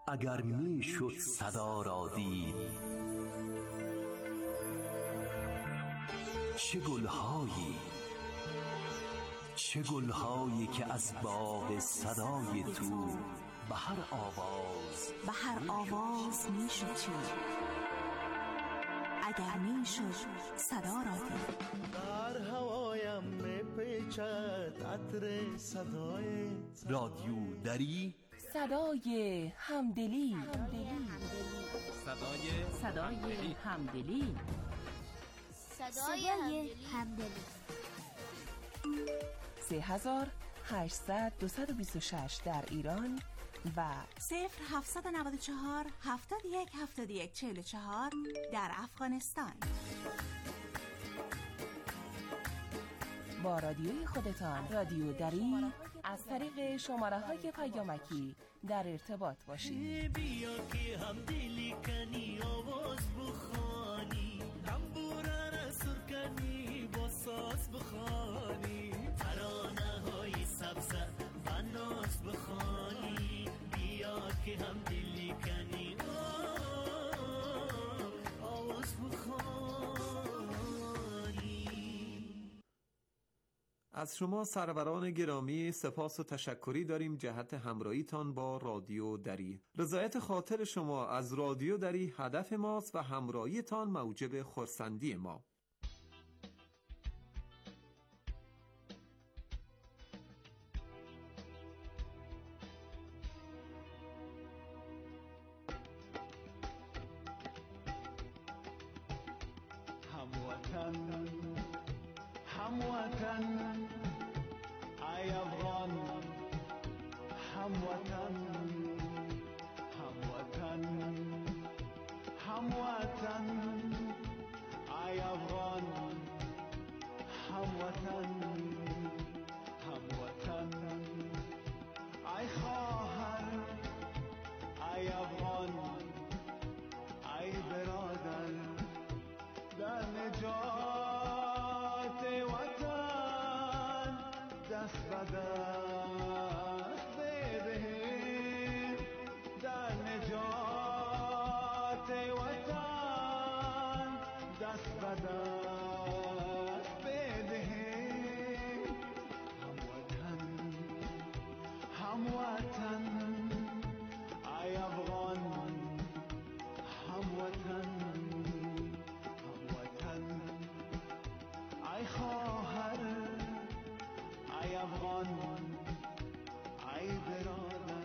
اگر می شد صدا را دید، چه گلهایی که از باغ صدای تو به هر آواز می شد چید، اگر می شد صدا را دید. در هوایم می پیچد عطر صدای رادیو دری، صدای همدلی. صدای همدلی. 3800-226 در ایران و 0794-71-71-44 در افغانستان. با رادیوی خودتان، رادیو دری، از طریق شماره‌های پیامکی در ارتباط باشید. بیا که هم دلی کنی آواز بخوانی، تنبوره را سر کنی با ساز بخوانی، ترانه های سبز و ناز بخوانی. بیا که هم دلی کنی آواز بخوانی. از شما سروران گرامی سپاس و تشکری داریم جهت همراهیتان با رادیو دری. رضایت خاطر شما از رادیو دری هدف ماست و همراهیتان موجب خرسندی ما. هموطن ای افغان، هموطن ای افغان، هموطن ای خواهر، ای افغان، ای برادر، در نجات وطن دست به دست بدهیم، در نجات وطن دست به دست بدهیم. هموطن ای افغان، هموطن ای خواهر، ای افغان، ای برادر.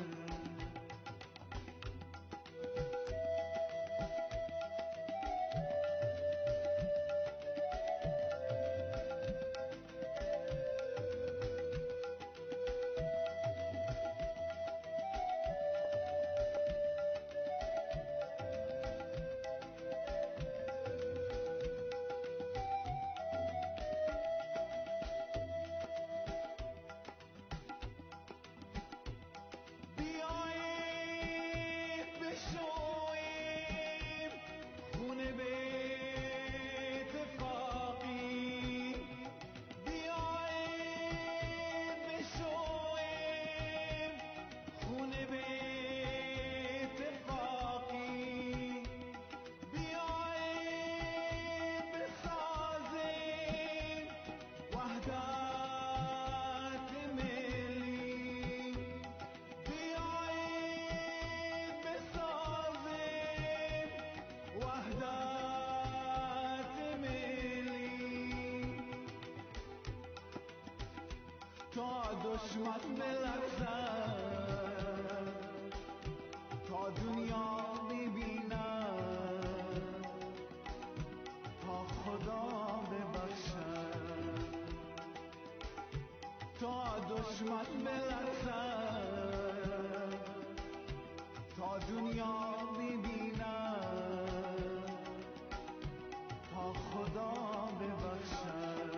تا دشمن بلرزد، تا دنیا ببیند، تا خدا ببخشد، تا دشمن بلرزد، تا دنیا ببیند، تا خدا ببخشد.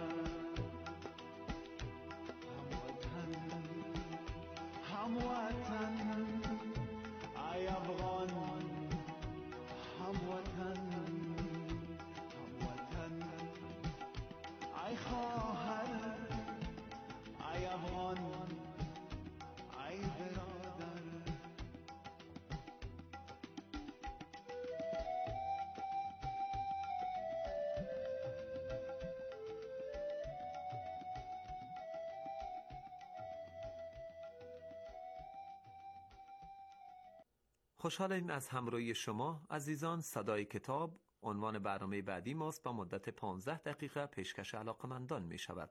هموطن ای افغان، هموطن ای خواهر، ای افغان، ای برادر. خوشحالیم از همراهی شما عزیزان. صدای کتاب عنوان برنامه بعدی ماست. با مدت 15 دقیقه پیشکش علاقمندان می شود.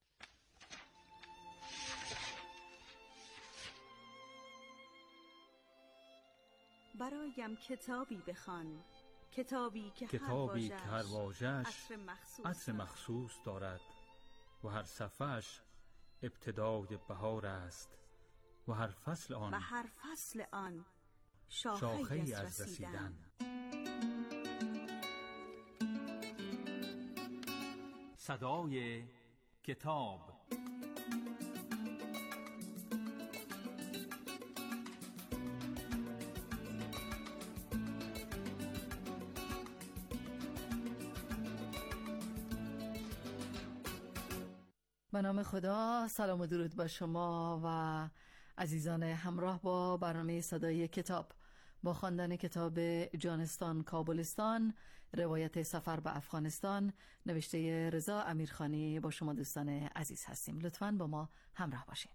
برایم کتابی بخوان، کتابی که هر واژه‌اش عطر مخصوص دارد و هر صفحه‌اش ابتدای بهار است و هر فصل آن شاخه‌ای از رسیدن. صدای کتاب. به نام خدا، سلام و درود با شما و عزیزان همراه با برنامه صدای کتاب. با خواندن کتاب جانستان کابلستان، روایت سفر به افغانستان، نوشته رضا امیرخانی، با شما دوستان عزیز هستیم. لطفاً با ما همراه باشین.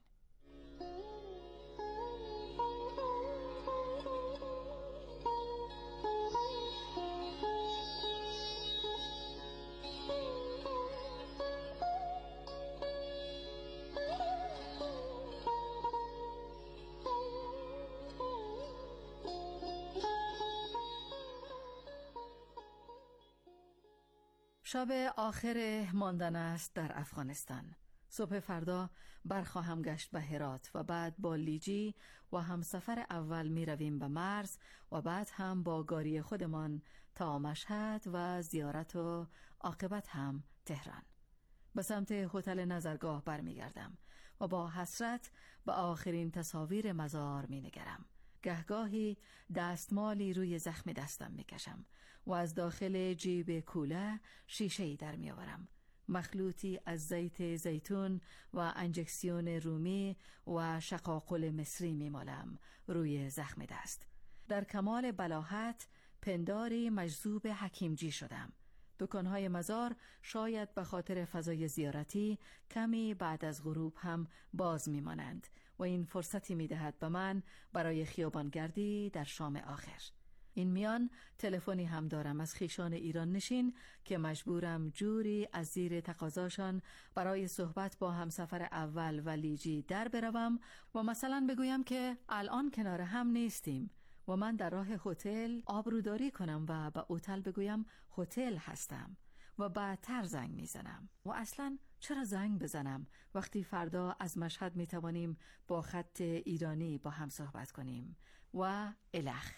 شب آخر ماندن است در افغانستان. صبح فردا برخواهم گشت به هرات و بعد با لیجی و همسفر اول می رویم به مرز و بعد هم با گاری خودمان تا مشهد و زیارت و عاقبت هم تهران. به سمت هتل نظرگاه برمی گردم و با حسرت به آخرین تصاویر مزار می نگرم. گهگاهی دستمالی روی زخم دستم میکشم و از داخل جیب کوله شیشه‌ای در میآورم. مخلوطی از زیت زیتون و انجکسیون رومی و شقاقل مصری میمالم روی زخم دست. در کمال بلاهت پنداری مجذوب حکیمجی شدم. دکانهای مزار شاید به خاطر فضای زیارتی کمی بعد از غروب هم باز میمانند و این فرصتی میدهد به من برای خیابانگردی در شام آخر. این میان تلفنی هم دارم از خویشان ایران نشین که مجبورم جوری از زیر تقاضاشان برای صحبت با همسفر اول و لیجی در بروم و مثلا بگویم که الان کنار هم نیستیم و من در راه هتل آبروداری کنم و به هتل بگویم هتل هستم و بعدتر زنگ میزنم. و اصلا چرا زنگ بزنم وقتی فردا از مشهد میتوانیم با خط ایرانی با هم صحبت کنیم و الخ.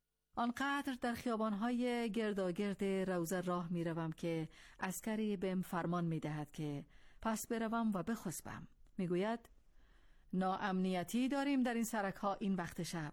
آنقدر در خیابانهای گرداگرد روضه راه میروم که عسکری بهم فرمان میدهد که پس بروم و بخسبم. میگوید ناامنیتی داریم در این سرک‌ها این وقت شب.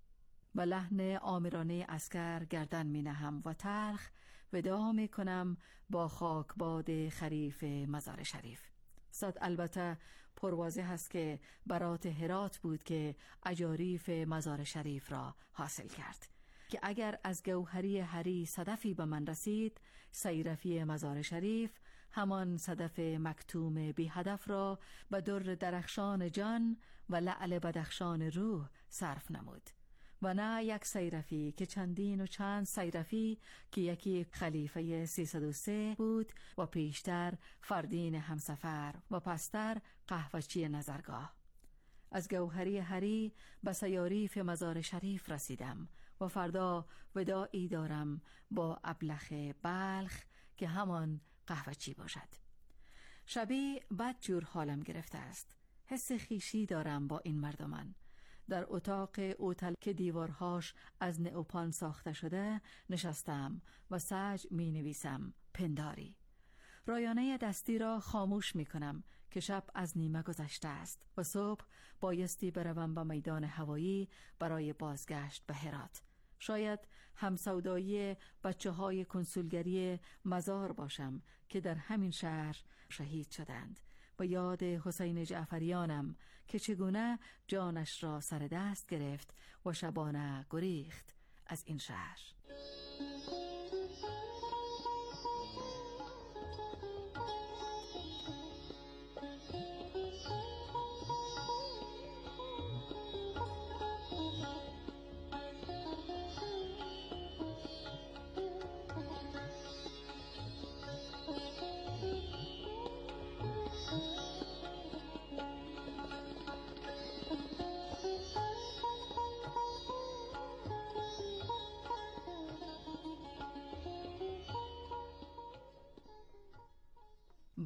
و لحن آمرانه عسکر گردن می نهم و تلخ وداع می کنم با خاکباد خریف مزار شریف. صد البته پروازه هست که برات هرات بود که اجاریف مزار شریف را حاصل کرد که اگر از گوهری هری صدفی به من رسید، صیرفی مزار شریف همان صدف مکتوم بی هدف را به در درخشان جان و لعل بدخشان روح صرف نمود. و نه یک صیرفی که چندین و چند صیرفی که یکی خلیفه 303 بود و پیشتر فردین همسفر و پستر قهوه‌چی نظرگاه. از گوهری هری به سیاریف مزار شریف رسیدم و فردا وداعی دارم با ابلخ بلخ که همان قهوه‌چی باشد. شبی بد جور حالم گرفته است. حس خیشی دارم با این مردمان. در اتاق هتل که دیوارهاش از نئوپان ساخته شده نشستم و سج می نویسم پنداری. رایانه دستی را خاموش می کنم که شب از نیمه گذشته است و صبح بایستی بروم به میدان هوایی برای بازگشت به هرات. شاید همسودایی بچه‌های کنسولگری مزار باشم که در همین شهر شهید شدند و یاد حسین جعفریانم که چگونه جانش را سر دست گرفت و شبانه گریخت از این شهر.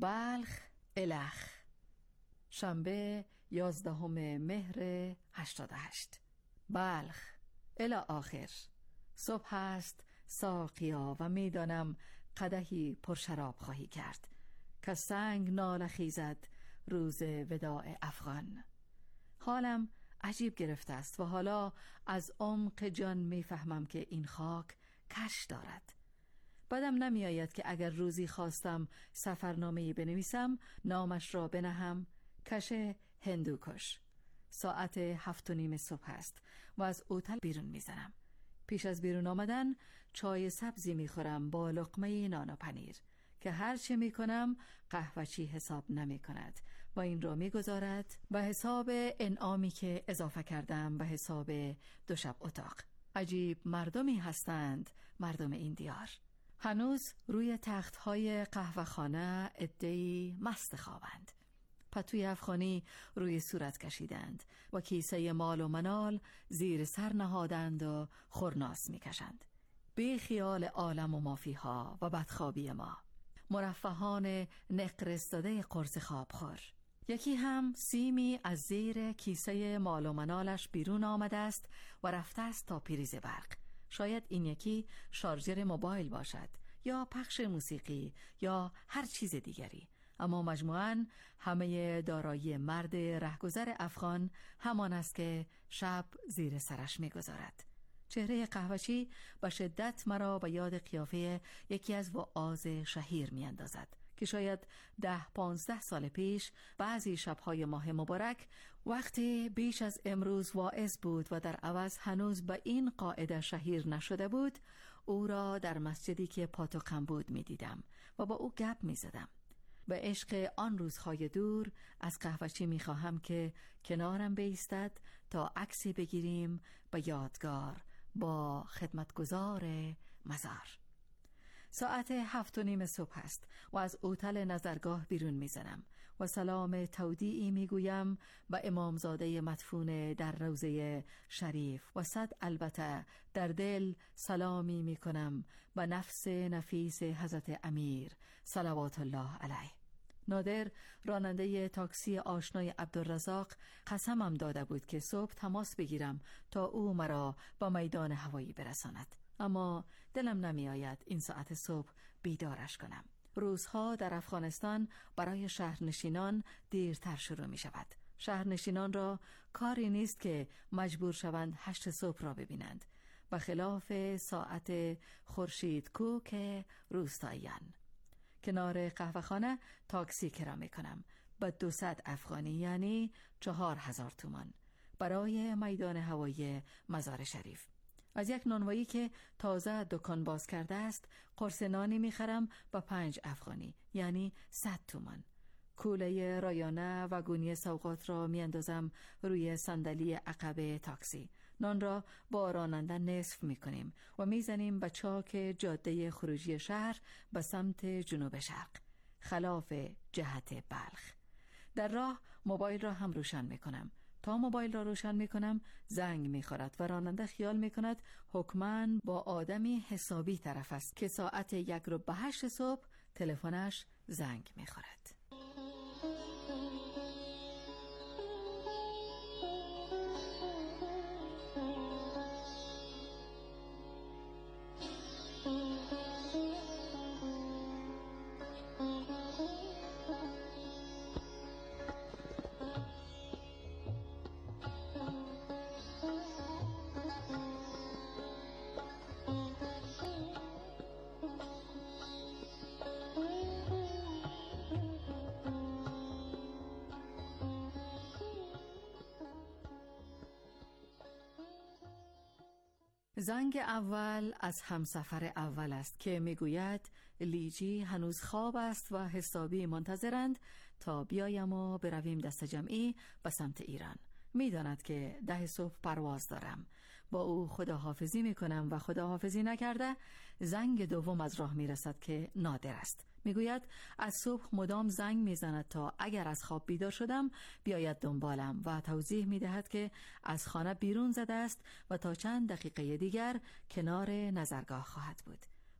بلخ الخ، شنبه 11 مهر 88. بلخ الی آخر. صبح است ساقیا و میدانم قدحی پر شراب خواهی کرد که سنگ ناله خیزد روز وداع افغان. حالم عجیب گرفته است و حالا از عمق جان میفهمم که این خاک کش دارد. بدم نمی آید که اگر روزی خواستم سفرنامه‌ای بنویسم نامش را بنهم کش هندوکش. ساعت 7:30 صبح است و از هتل بیرون میزنم. پیش از بیرون آمدن چای سبزی میخورم با لقمه نان و پنیر که هر چه میکنم قهوه‌چی حساب نمی کند و این را میگذارد به حساب انعامی که اضافه کردم به حساب 2 شب اتاق. عجیب مردمی هستند مردم این دیار. هنوز روی تخت‌های قهوه‌خانه عده‌ای مست خوابند. پتوی افغانی روی صورت کشیدند و کیسه مال و منال زیر سر نهادند و خورناس میکشند. بی خیال عالم و مافیها و بدخوابی ما، مرفهان نقرستاده قرص خوابخور. یکی هم سیمی از زیر کیسه مال و منالش بیرون آمده است و رفته است تا پریز برق. شاید این یکی شارژر موبایل باشد یا پخش موسیقی یا هر چیز دیگری، اما مجموعاً همه دارایی مرد رهگذر افغان همان است که شب زیر سرش می‌گذارد. چهره قهوه‌چی به شدت مرا به یاد قیافه یکی از وعاظ شهیر می‌اندازد که شاید 10-15 سال پیش بعضی شب‌های ماه مبارک وقتی بیش از امروز واعظ بود و در عوض هنوز به این قاعده شهیر نشده بود، او را در مسجدی که پاتوقم بود می‌دیدم و با او گپ می‌زدم. به عشق آن روزهای دور از قهوه‌چی می‌خواهم که کنارم بایستد تا عکسی بگیریم به یادگار با خدمتگزار مزار. ساعت 7:30 صبح است و از هتل نظرگاه بیرون میزنم و سلام تودیعی میگویم به امامزاده مدفون در روضه شریف و صد البته در دل سلامی میکنم به نفس نفیس حضرت امیر صلوات الله علیه. نادر راننده تاکسی آشنای عبدالرزاق قسمم داده بود که صبح تماس بگیرم تا او مرا با میدان هوایی برساند، اما دلم نمی آید این ساعت صبح بیدارش کنم. روزها در افغانستان برای شهرنشینان دیرتر شروع می شود. شهرنشینان را کاری نیست که مجبور شوند 8 صبح را ببینند، به خلاف ساعت خورشید کوک روستاییان. کنار قهوه‌خانه تاکسی کرایه می‌کنم با 200 افغانی، یعنی 4000 تومان، برای میدان هوایی مزار شریف. از یک نانوایی که تازه دکان باز کرده است قرص نانی می‌خرم با 5 افغانی، یعنی 100 تومان. کوله رایانه و گونی سوغات را میاندازم روی صندلی عقب تاکسی. نان را با راننده نصف میکنیم و میزنیم به چاک جاده خروجی شهر به سمت جنوب شرق، خلاف جهت بلخ. در راه موبایل را هم روشن میکنم. تا موبایل را روشن میکنم زنگ میخورد و راننده خیال میکند حتماً با آدمی حسابی طرف است که ساعت 7:08 صبح تلفنش زنگ میخورد. زنگ اول از همسفر اول است که میگوید لیجی هنوز خواب است و حسابی منتظرند تا بیایم و برویم دست جمعی به سمت ایران. میداند که 10 صبح پرواز دارم. با او خداحافظی میکنم و خداحافظی نکرده زنگ دوم از راه میرسد که نادر است. میگوید از صبح مدام زنگ میزند تا اگر از خواب بیدار شدم بیاید دنبالم و توضیح میدهد که از خانه بیرون زده است و تا چند دقیقه دیگر کنار نظرگاه خواهد بود.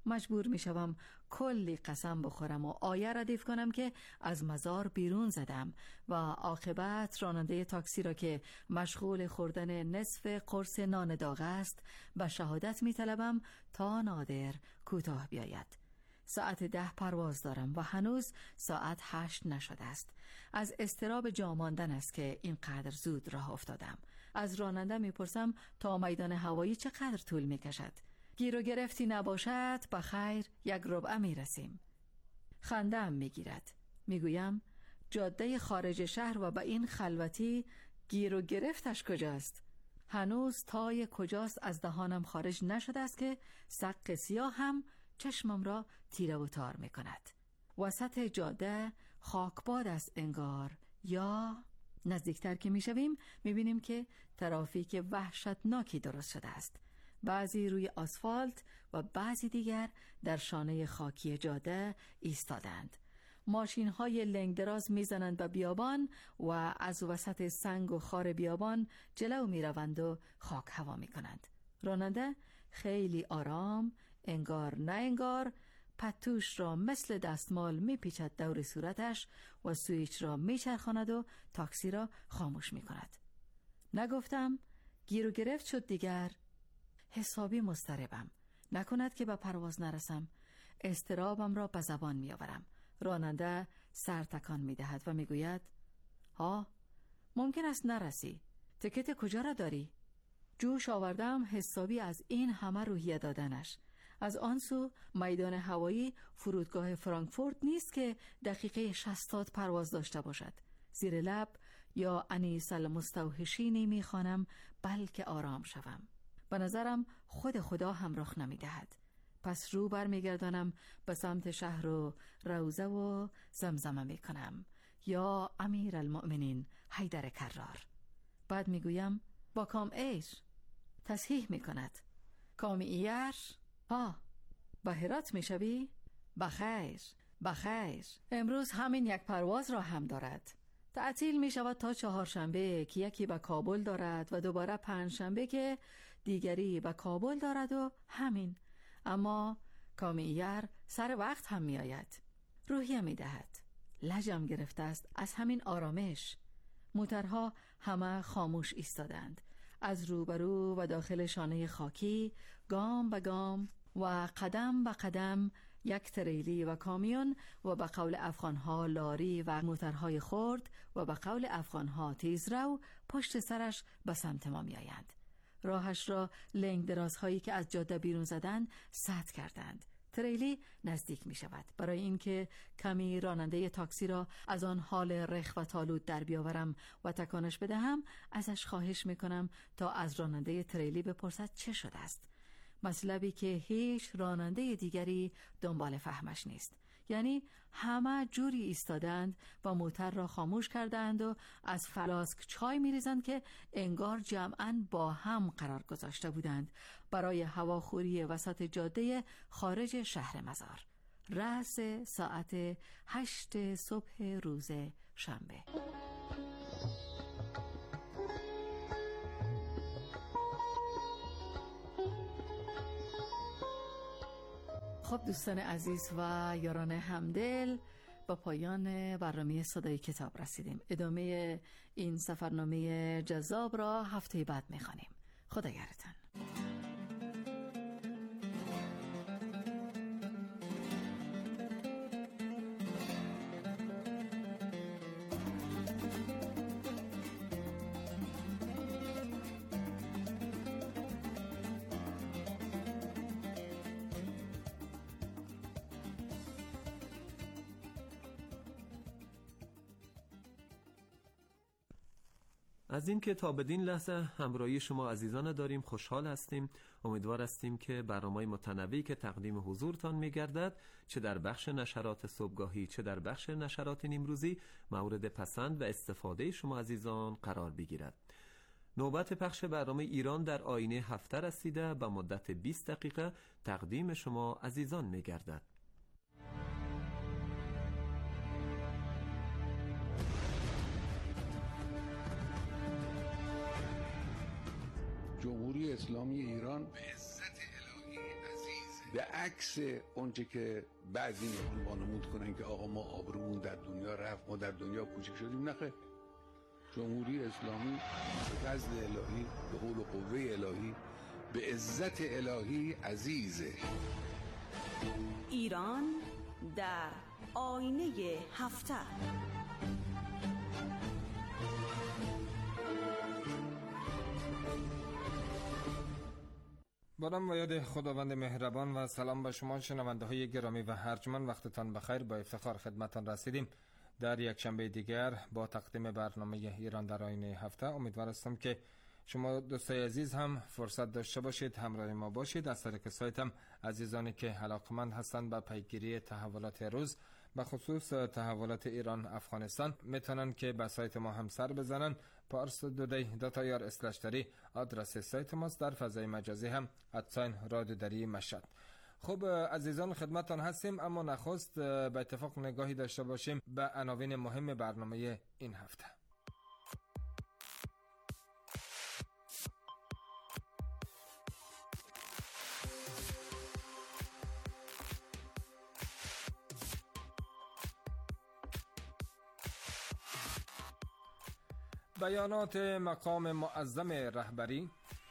مجبور می شوم کلی قسم بخورم و آیه ردیف کنم که از مزار بیرون زدم و عاقبت راننده تاکسی را که مشغول خوردن نصف قرص نان داغ است به شهادت می طلبم تا نادر کوتاه بیاید. ساعت 10 پرواز دارم و هنوز ساعت 8 نشده است. از اضطراب جا ماندن است که اینقدر زود راه افتادم. از راننده میپرسم تا میدان هوایی چقدر طول میکشد. گیر و گرفتی نباشد بخیر 1 ربع میرسیم. خنده‌ام میگیرد. میگویم جاده خارج شهر و به این خلوتی گیر و گرفتش کجاست؟ هنوز تای کجاست از دهانم خارج نشده است که سق سیاه هم چشمم را تیره و تار می کند. وسط جاده خاکباد است انگار، یا نزدیکتر که می شویم می بینیم که ترافیک وحشتناکی درست شده است. بعضی روی آسفالت و بعضی دیگر در شانه خاکی جاده ایستادند. ماشین های لنگ دراز می زنند به بیابان و از وسط سنگ و خار بیابان جلو می روند و خاک هوا می کنند. راننده خیلی آرام، انگار نه انگار، پتوش را مثل دستمال می پیچد دور صورتش و سویچ را می چرخاند و تاکسی را خاموش می کند. نگفتم گیر و گرفت شد دیگر. حسابی مضطربم، نکند که به پرواز نرسم. اضطرابم را به زبان می آورم. راننده سر تکان می دهد و می گوید ها ممکن است نرسی. تکت کجا را داری؟ جوش آوردم حسابی از این همه روحیه دادنش. از آن سو میدان هوایی فرودگاه فرانکفورت نیست که دقیقه 60 پرواز داشته باشد. زیر لب یا انیس المستوحشینی می خوانم بلکه آرام شوم. به نظرم خود خدا هم رخ نمی دهد. پس رو بر می گردانم به سمت شهر و روضه و زمزمه می کنم یا امیر المؤمنین حیدر کرار. بعد می گویم با کام ایش؟ تصحیح می کند کامی ایش؟ به هرات می شوی؟ بخیر بخیر. امروز همین 1 پرواز را هم دارد. تعطیل می شود تا 4 شنبه که یکی به کابل دارد و دوباره 5 شنبه که دیگری به کابل دارد و همین. اما کامییر سر وقت هم می آید. روحیه می دهد. لجم گرفته است از همین آرامش. موترها همه خاموش ایستادند. از روبرو و داخل شانه خاکی گام به گام و قدم به قدم یک تریلی و کامیون و به قول افغانها لاری و موترهای خرد و به قول افغانها تیزرو پشت سرش به سمت ما می آیند. راهش را لنگ درازهایی که از جاده بیرون زدند سد کردند. تریلی نزدیک می شود. برای اینکه کمی راننده تاکسی را از آن حال رخ و تالود در بیاورم و تکانش بدهم، ازش خواهش می کنم تا از راننده تریلی بپرسد چه شده است. مطلبی که هیچ راننده دیگری دنبال فهمش نیست. یعنی همه جوری ایستادند و موتر را خاموش کردند و از فلاسک چای می‌ریزند که انگار جمعاً با هم قرار گذاشته بودند برای هواخوری وسط جاده خارج شهر مزار. رأس ساعت 8 صبح روز شنبه. خب دوستان عزیز و یاران همدل، با پایان برنامه صدای کتاب رسیدیم. ادامه این سفرنامه جذاب را هفته بعد می‌خوانیم. خدا یارتان. از این که تا بدین لحظه همراهی شما عزیزان داریم خوشحال هستیم. امیدوار هستیم که برنامه‌های متنوعی که تقدیم حضورتان می‌گردد، چه در بخش نشرات صبحگاهی چه در بخش نشرات نیمروزی، مورد پسند و استفاده شما عزیزان قرار بگیرد. نوبت پخش برنامه ایران در آینه هفته رسیده، به مدت 20 دقیقه تقدیم شما عزیزان می‌گردد. جمهوری اسلامی ایران به عزت الهی عزیزه. به عکس اونچه که بعضی میخوان وانمود کنن که آقا ما آبرومون در دنیا رفت، ما در دنیا کوچک شدیم. نخیر، جمهوری اسلامی به فضل الهی، به حول و قوه الهی، به عزت الهی عزیزه. ایران در آینه هفته. بارم و یاد خداوند مهربان و سلام به شما شنونده های گرامی و ارجمند. وقتتان بخیر. با افتخار خدمتتان رسیدیم در یک شنبه دیگر با تقدیم برنامه ایران در آینه هفته. امیدوار هستم که شما دوستای عزیز هم فرصت داشته باشید همراه ما باشید. از طریق سایتم عزیزانی که علاقمند هستند به پیگیری تحولات روز، به خصوص تحولات ایران افغانستان، میتونن که به سایت ما هم سر بزنن. parstoday.ir/dari آدرس سایت ماست. در فضای مجازی هم @رادیو دری مشهد. خب عزیزان خدمتتان هستیم، اما نخست به اتفاق نگاهی داشته باشیم به عناوین مهم برنامه این هفته. بیانات مقام معظم رهبری،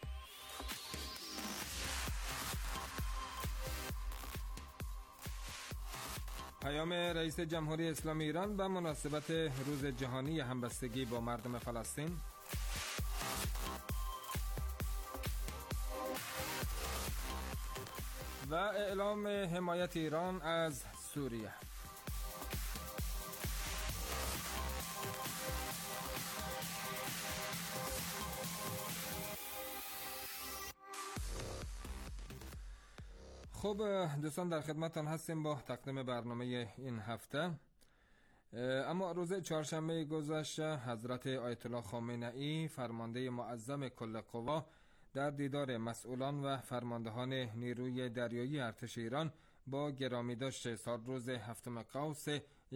پیام رئیس جمهوری اسلامی ایران به مناسبت روز جهانی همبستگی با مردم فلسطین، و اعلام حمایت ایران از سوریه. خب دوستان در خدمتتان هستیم با تقدیم برنامه این هفته. اما روز چهارشنبه گذشته حضرت آیت الله خامنه‌ای فرمانده معظم کل قوا در دیدار مسئولان و فرماندهان نیروی دریایی ارتش ایران با گرامی داشت سالروز هفتم قوس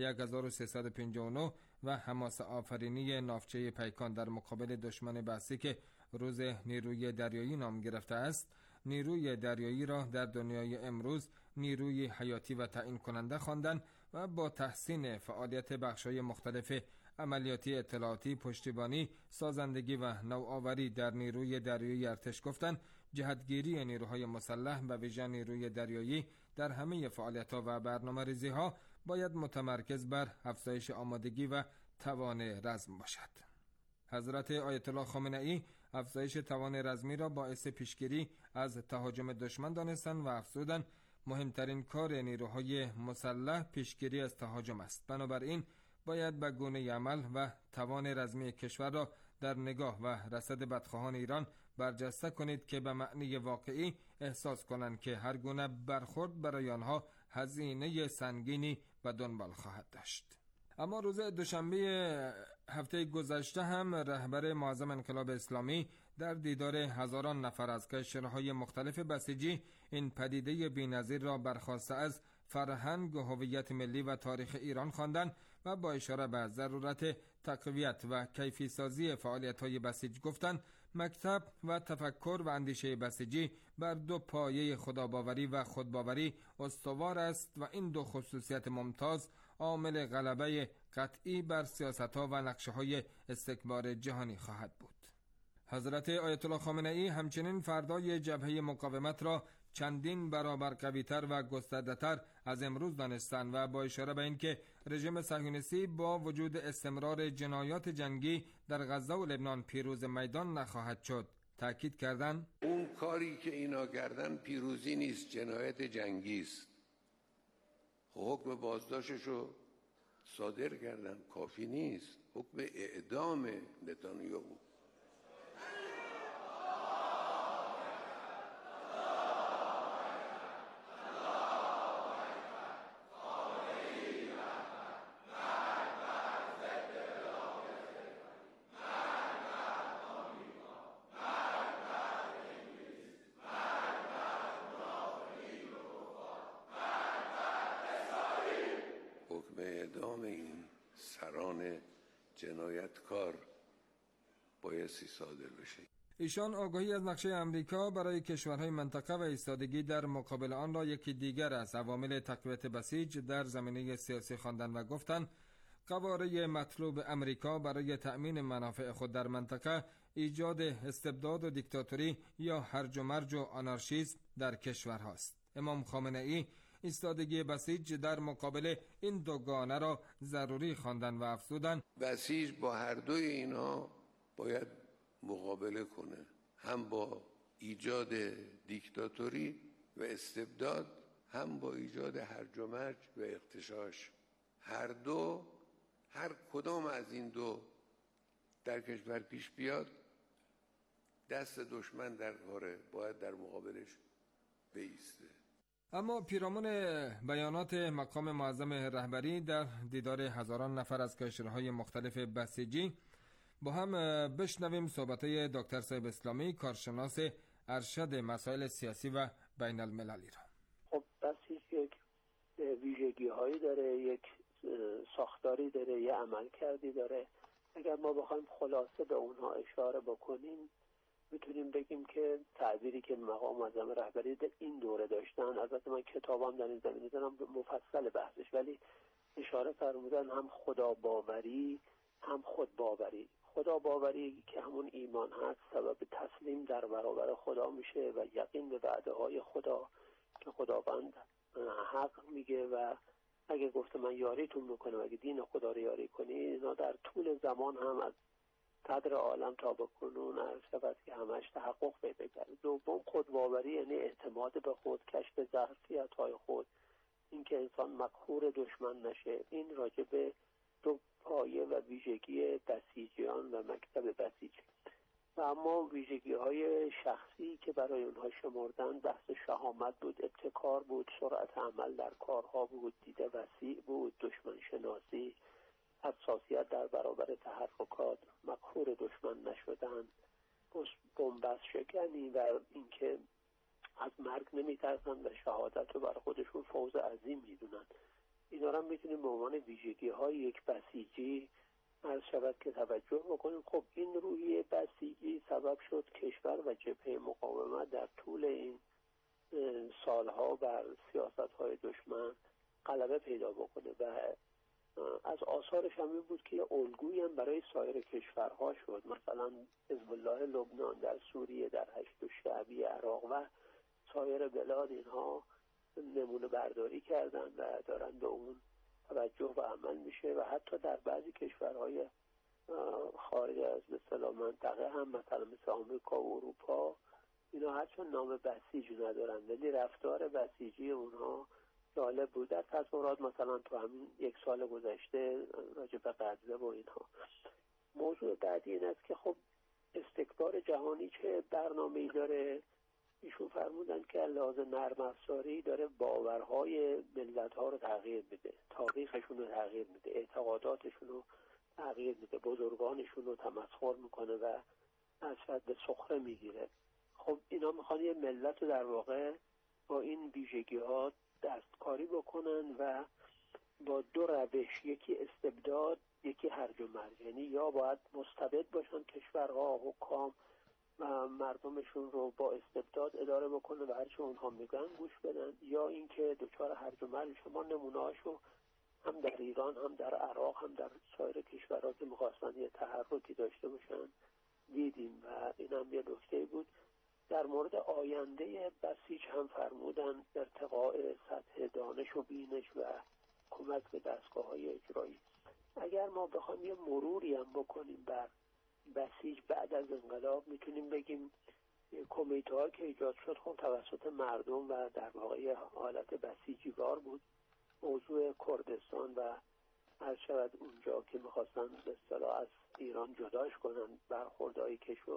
1359 و حماسه آفرینی ناوچه پیکان در مقابل دشمن بعثی که روز نیروی دریایی نام گرفته است، نیروی دریایی را در دنیای امروز نیروی حیاتی و تعیین کننده خواندند و با تحسین فعالیت بخش‌های مختلف عملیاتی، اطلاعاتی، پشتیبانی، سازندگی و نوآوری در نیروی دریایی ارتش گفتند جهتگیری نیروهای مسلح به ویژه نیروی دریایی در همه فعالیت‌ها و برنامه‌ریزی‌ها باید متمرکز بر افزایش آمادگی و توان رزم باشد. حضرت آیت الله خامنه‌ای افزایش توان رزمی را باعث پیشگیری از تهاجم دشمن دانستند و افزودند مهمترین کار نیروهای مسلح پیشگیری از تهاجم است. بنابراین باید به گونه عمل و توان رزمی کشور را در نگاه و رصد بدخواهان ایران برجسته کنید که به معنی واقعی احساس کنند که هر گونه برخورد برای آنها هزینه سنگینی به دنبال خواهد داشت. اما روز دوشنبه هفته گذشته هم رهبر معظم انقلاب اسلامی در دیدار هزاران نفر از کشورهای مختلف بسیجی این پدیده بی‌نظیر را برخواسته از فرهنگ و هویت ملی و تاریخ ایران خواندند و با اشاره به ضرورت تقویت و کیفی سازی فعالیت‌های بسیج گفتند مکتب و تفکر و اندیشه بسیجی بر دو پایه خداباوری و خودباوری استوار است و این دو خصوصیت ممتاز عامل غلبه قطعی بر سیاست‌ها و نقشه‌های استکبار جهانی خواهد بود. حضرت آیت الله خامنه‌ای همچنین فردای جبهه مقاومت را چندین برابر قوی‌تر و گسترده‌تر از امروز دانستند و با اشاره به اینکه رژیم صهیونیستی با وجود استمرار جنایات جنگی در غزه و لبنان پیروز میدان نخواهد شد تاکید کردند اون کاری که اینا کردن پیروزی نیست، جنایت جنگی است. حکم بازداشتشو صادر کردن، کافی نیست. حکم اعدام نتانیاهو. اعدام این سران جنایتکار بایستی صادر بشه. ایشان آگاهی از نقشه امریکا برای کشورهای منطقه و ایستادگی در مقابل آن را یکی دیگر از عوامل تقویت بسیج در زمینه سیاسی خواندند و گفتند قواره مطلوب امریکا برای تأمین منافع خود در منطقه ایجاد استبداد و دیکتاتوری یا هرج و مرج و آنارشیسم در کشور هاست. امام خامنه ای ایستادگی بسیج در مقابل این دوگانه را ضروری خواندند و افزودند بسیج با هر دوی اینا باید مقابله کنه، هم با ایجاد دیکتاتوری و استبداد، هم با ایجاد هرج و مرج و اغتشاش. هر کدام از این دو در کشور پیش بیاد، دست دشمن در کاره، باید در مقابلش بایسته. اما پیرامون بیانات مقام معظم رهبری در دیدار هزاران نفر از کشورهای مختلف بسیجی، با هم بشنویم صحبت‌های دکتر صاحب اسلامی، کارشناس ارشد مسائل سیاسی و بین المللی را. خب بسیج یک ویژگی‌هایی داره، یک ساختاری داره، یه عملکردی داره. اگر ما بخوایم خلاصه به اونها اشاره بکنیم، میتونیم بگیم که تعبیری که مقام معظم رهبری در این دوره داشتن، البته من کتابم در این زمینه دارم مفصل بحثش، ولی اشاره فرمودن هم خدا باوری هم خود باوری. خدا باوری که همون ایمان هست، سبب تسلیم در برابر خدا میشه و یقین به وعده های خدا که خداوند حق میگه و اگه گفته من یاریتون میکنم، اگه دین خدا رو یاری کنی، اینا در طول زمان هم از قدر عالم تا بکنون عرض شود که همش تحقق پیدا کرده. دوم خودباوری، یعنی اعتماد به خود، کشف ظرفیت‌های خود، اینکه انسان مقهور دشمن نشه. این راجع به دو پایه و ویژگی بسیجیان و مکتب بسیج. و اما ویژگی‌های شخصی که برای اونها شمردن، بحث شهامت بود، ابتکار بود، سرعت عمل در کارها بود، دید وسیع بود، دشمن شناسی، حساسیت در برابر تحرکات، مقهور دشمن نشدن، بن‌بست شکنی و اینکه از مرگ نمی‌ترسن و شهادت رو برای خودشون فوز عظیم می‌دونن. اینا رو می‌تونیم به عنوان ویژگی‌های یک بسیجی عرض شود که توجه بکنیم. خب این روحیه بسیجی سبب شد کشور و جبهه مقاومت در طول این سالها بر سیاست‌های دشمن غلبه پیدا بکنه و از آثارش هم این بود که الگویی هم برای سایر کشورها شد. مثلا حزب الله لبنان در سوریه، در هشت شعبی عراق و سایر بلاد اینها نمونه برداری کردن و دارن به اون توجه و عمل میشه و حتی در بعضی کشورهای خارج از مثلا منطقه هم، مثلا مثل آمریکا و اروپا، اینا هرچون نام بسیج ندارن ولی رفتار بسیجی اونها جالب بود. در تصورات مثلا تو همین یک سال گذشته راجع به غزه و اینها. موضوع بعدی این است که خب استکبار جهانی چه برنامه‌ای داره. ایشون فرمودن که لحاظ نرم افزاری داره باورهای ملت‌ها رو تغییر میده، تاریخشون رو تغییر میده، اعتقاداتشون رو تغییر میده، بزرگانشون رو تمسخر میکنه و اصلا به سخره میگیره. خب اینا میخوان یه ملت رو در واقع با این ویژگی‌ها دستکاری بکنن و با دو روش، یکی استبداد، یکی هرج و مرج، یعنی یا باید مستبد باشن کشورها، حکام و مردمشون رو با استبداد اداره بکنه و هرچه اونها میگن گوش بدن، یا اینکه دچار هرج و مرج. شما نمونه‌هاشو هم در ایران، هم در عراق، هم در سایر کشورها که می‌خواستن یه تحرکی داشته باشن دیدیم و این هم یه نکته بود. در مورد آینده بسیج هم فرمودن ارتقاء سطح دانش و بینش و کمک به دستگاه‌های اجرایی. اگر ما بخوایم یه مروری هم بکنیم بر بسیج بعد از انقلاب، میتونیم بگیم کمیته‌ها که ایجاد شد خب توسط مردم و در واقع حالت بسیجیوار بود. موضوع کردستان و هر شود اونجا که میخواستن به اصطلاح از ایران جداش کنن، برخوردهایی که شد،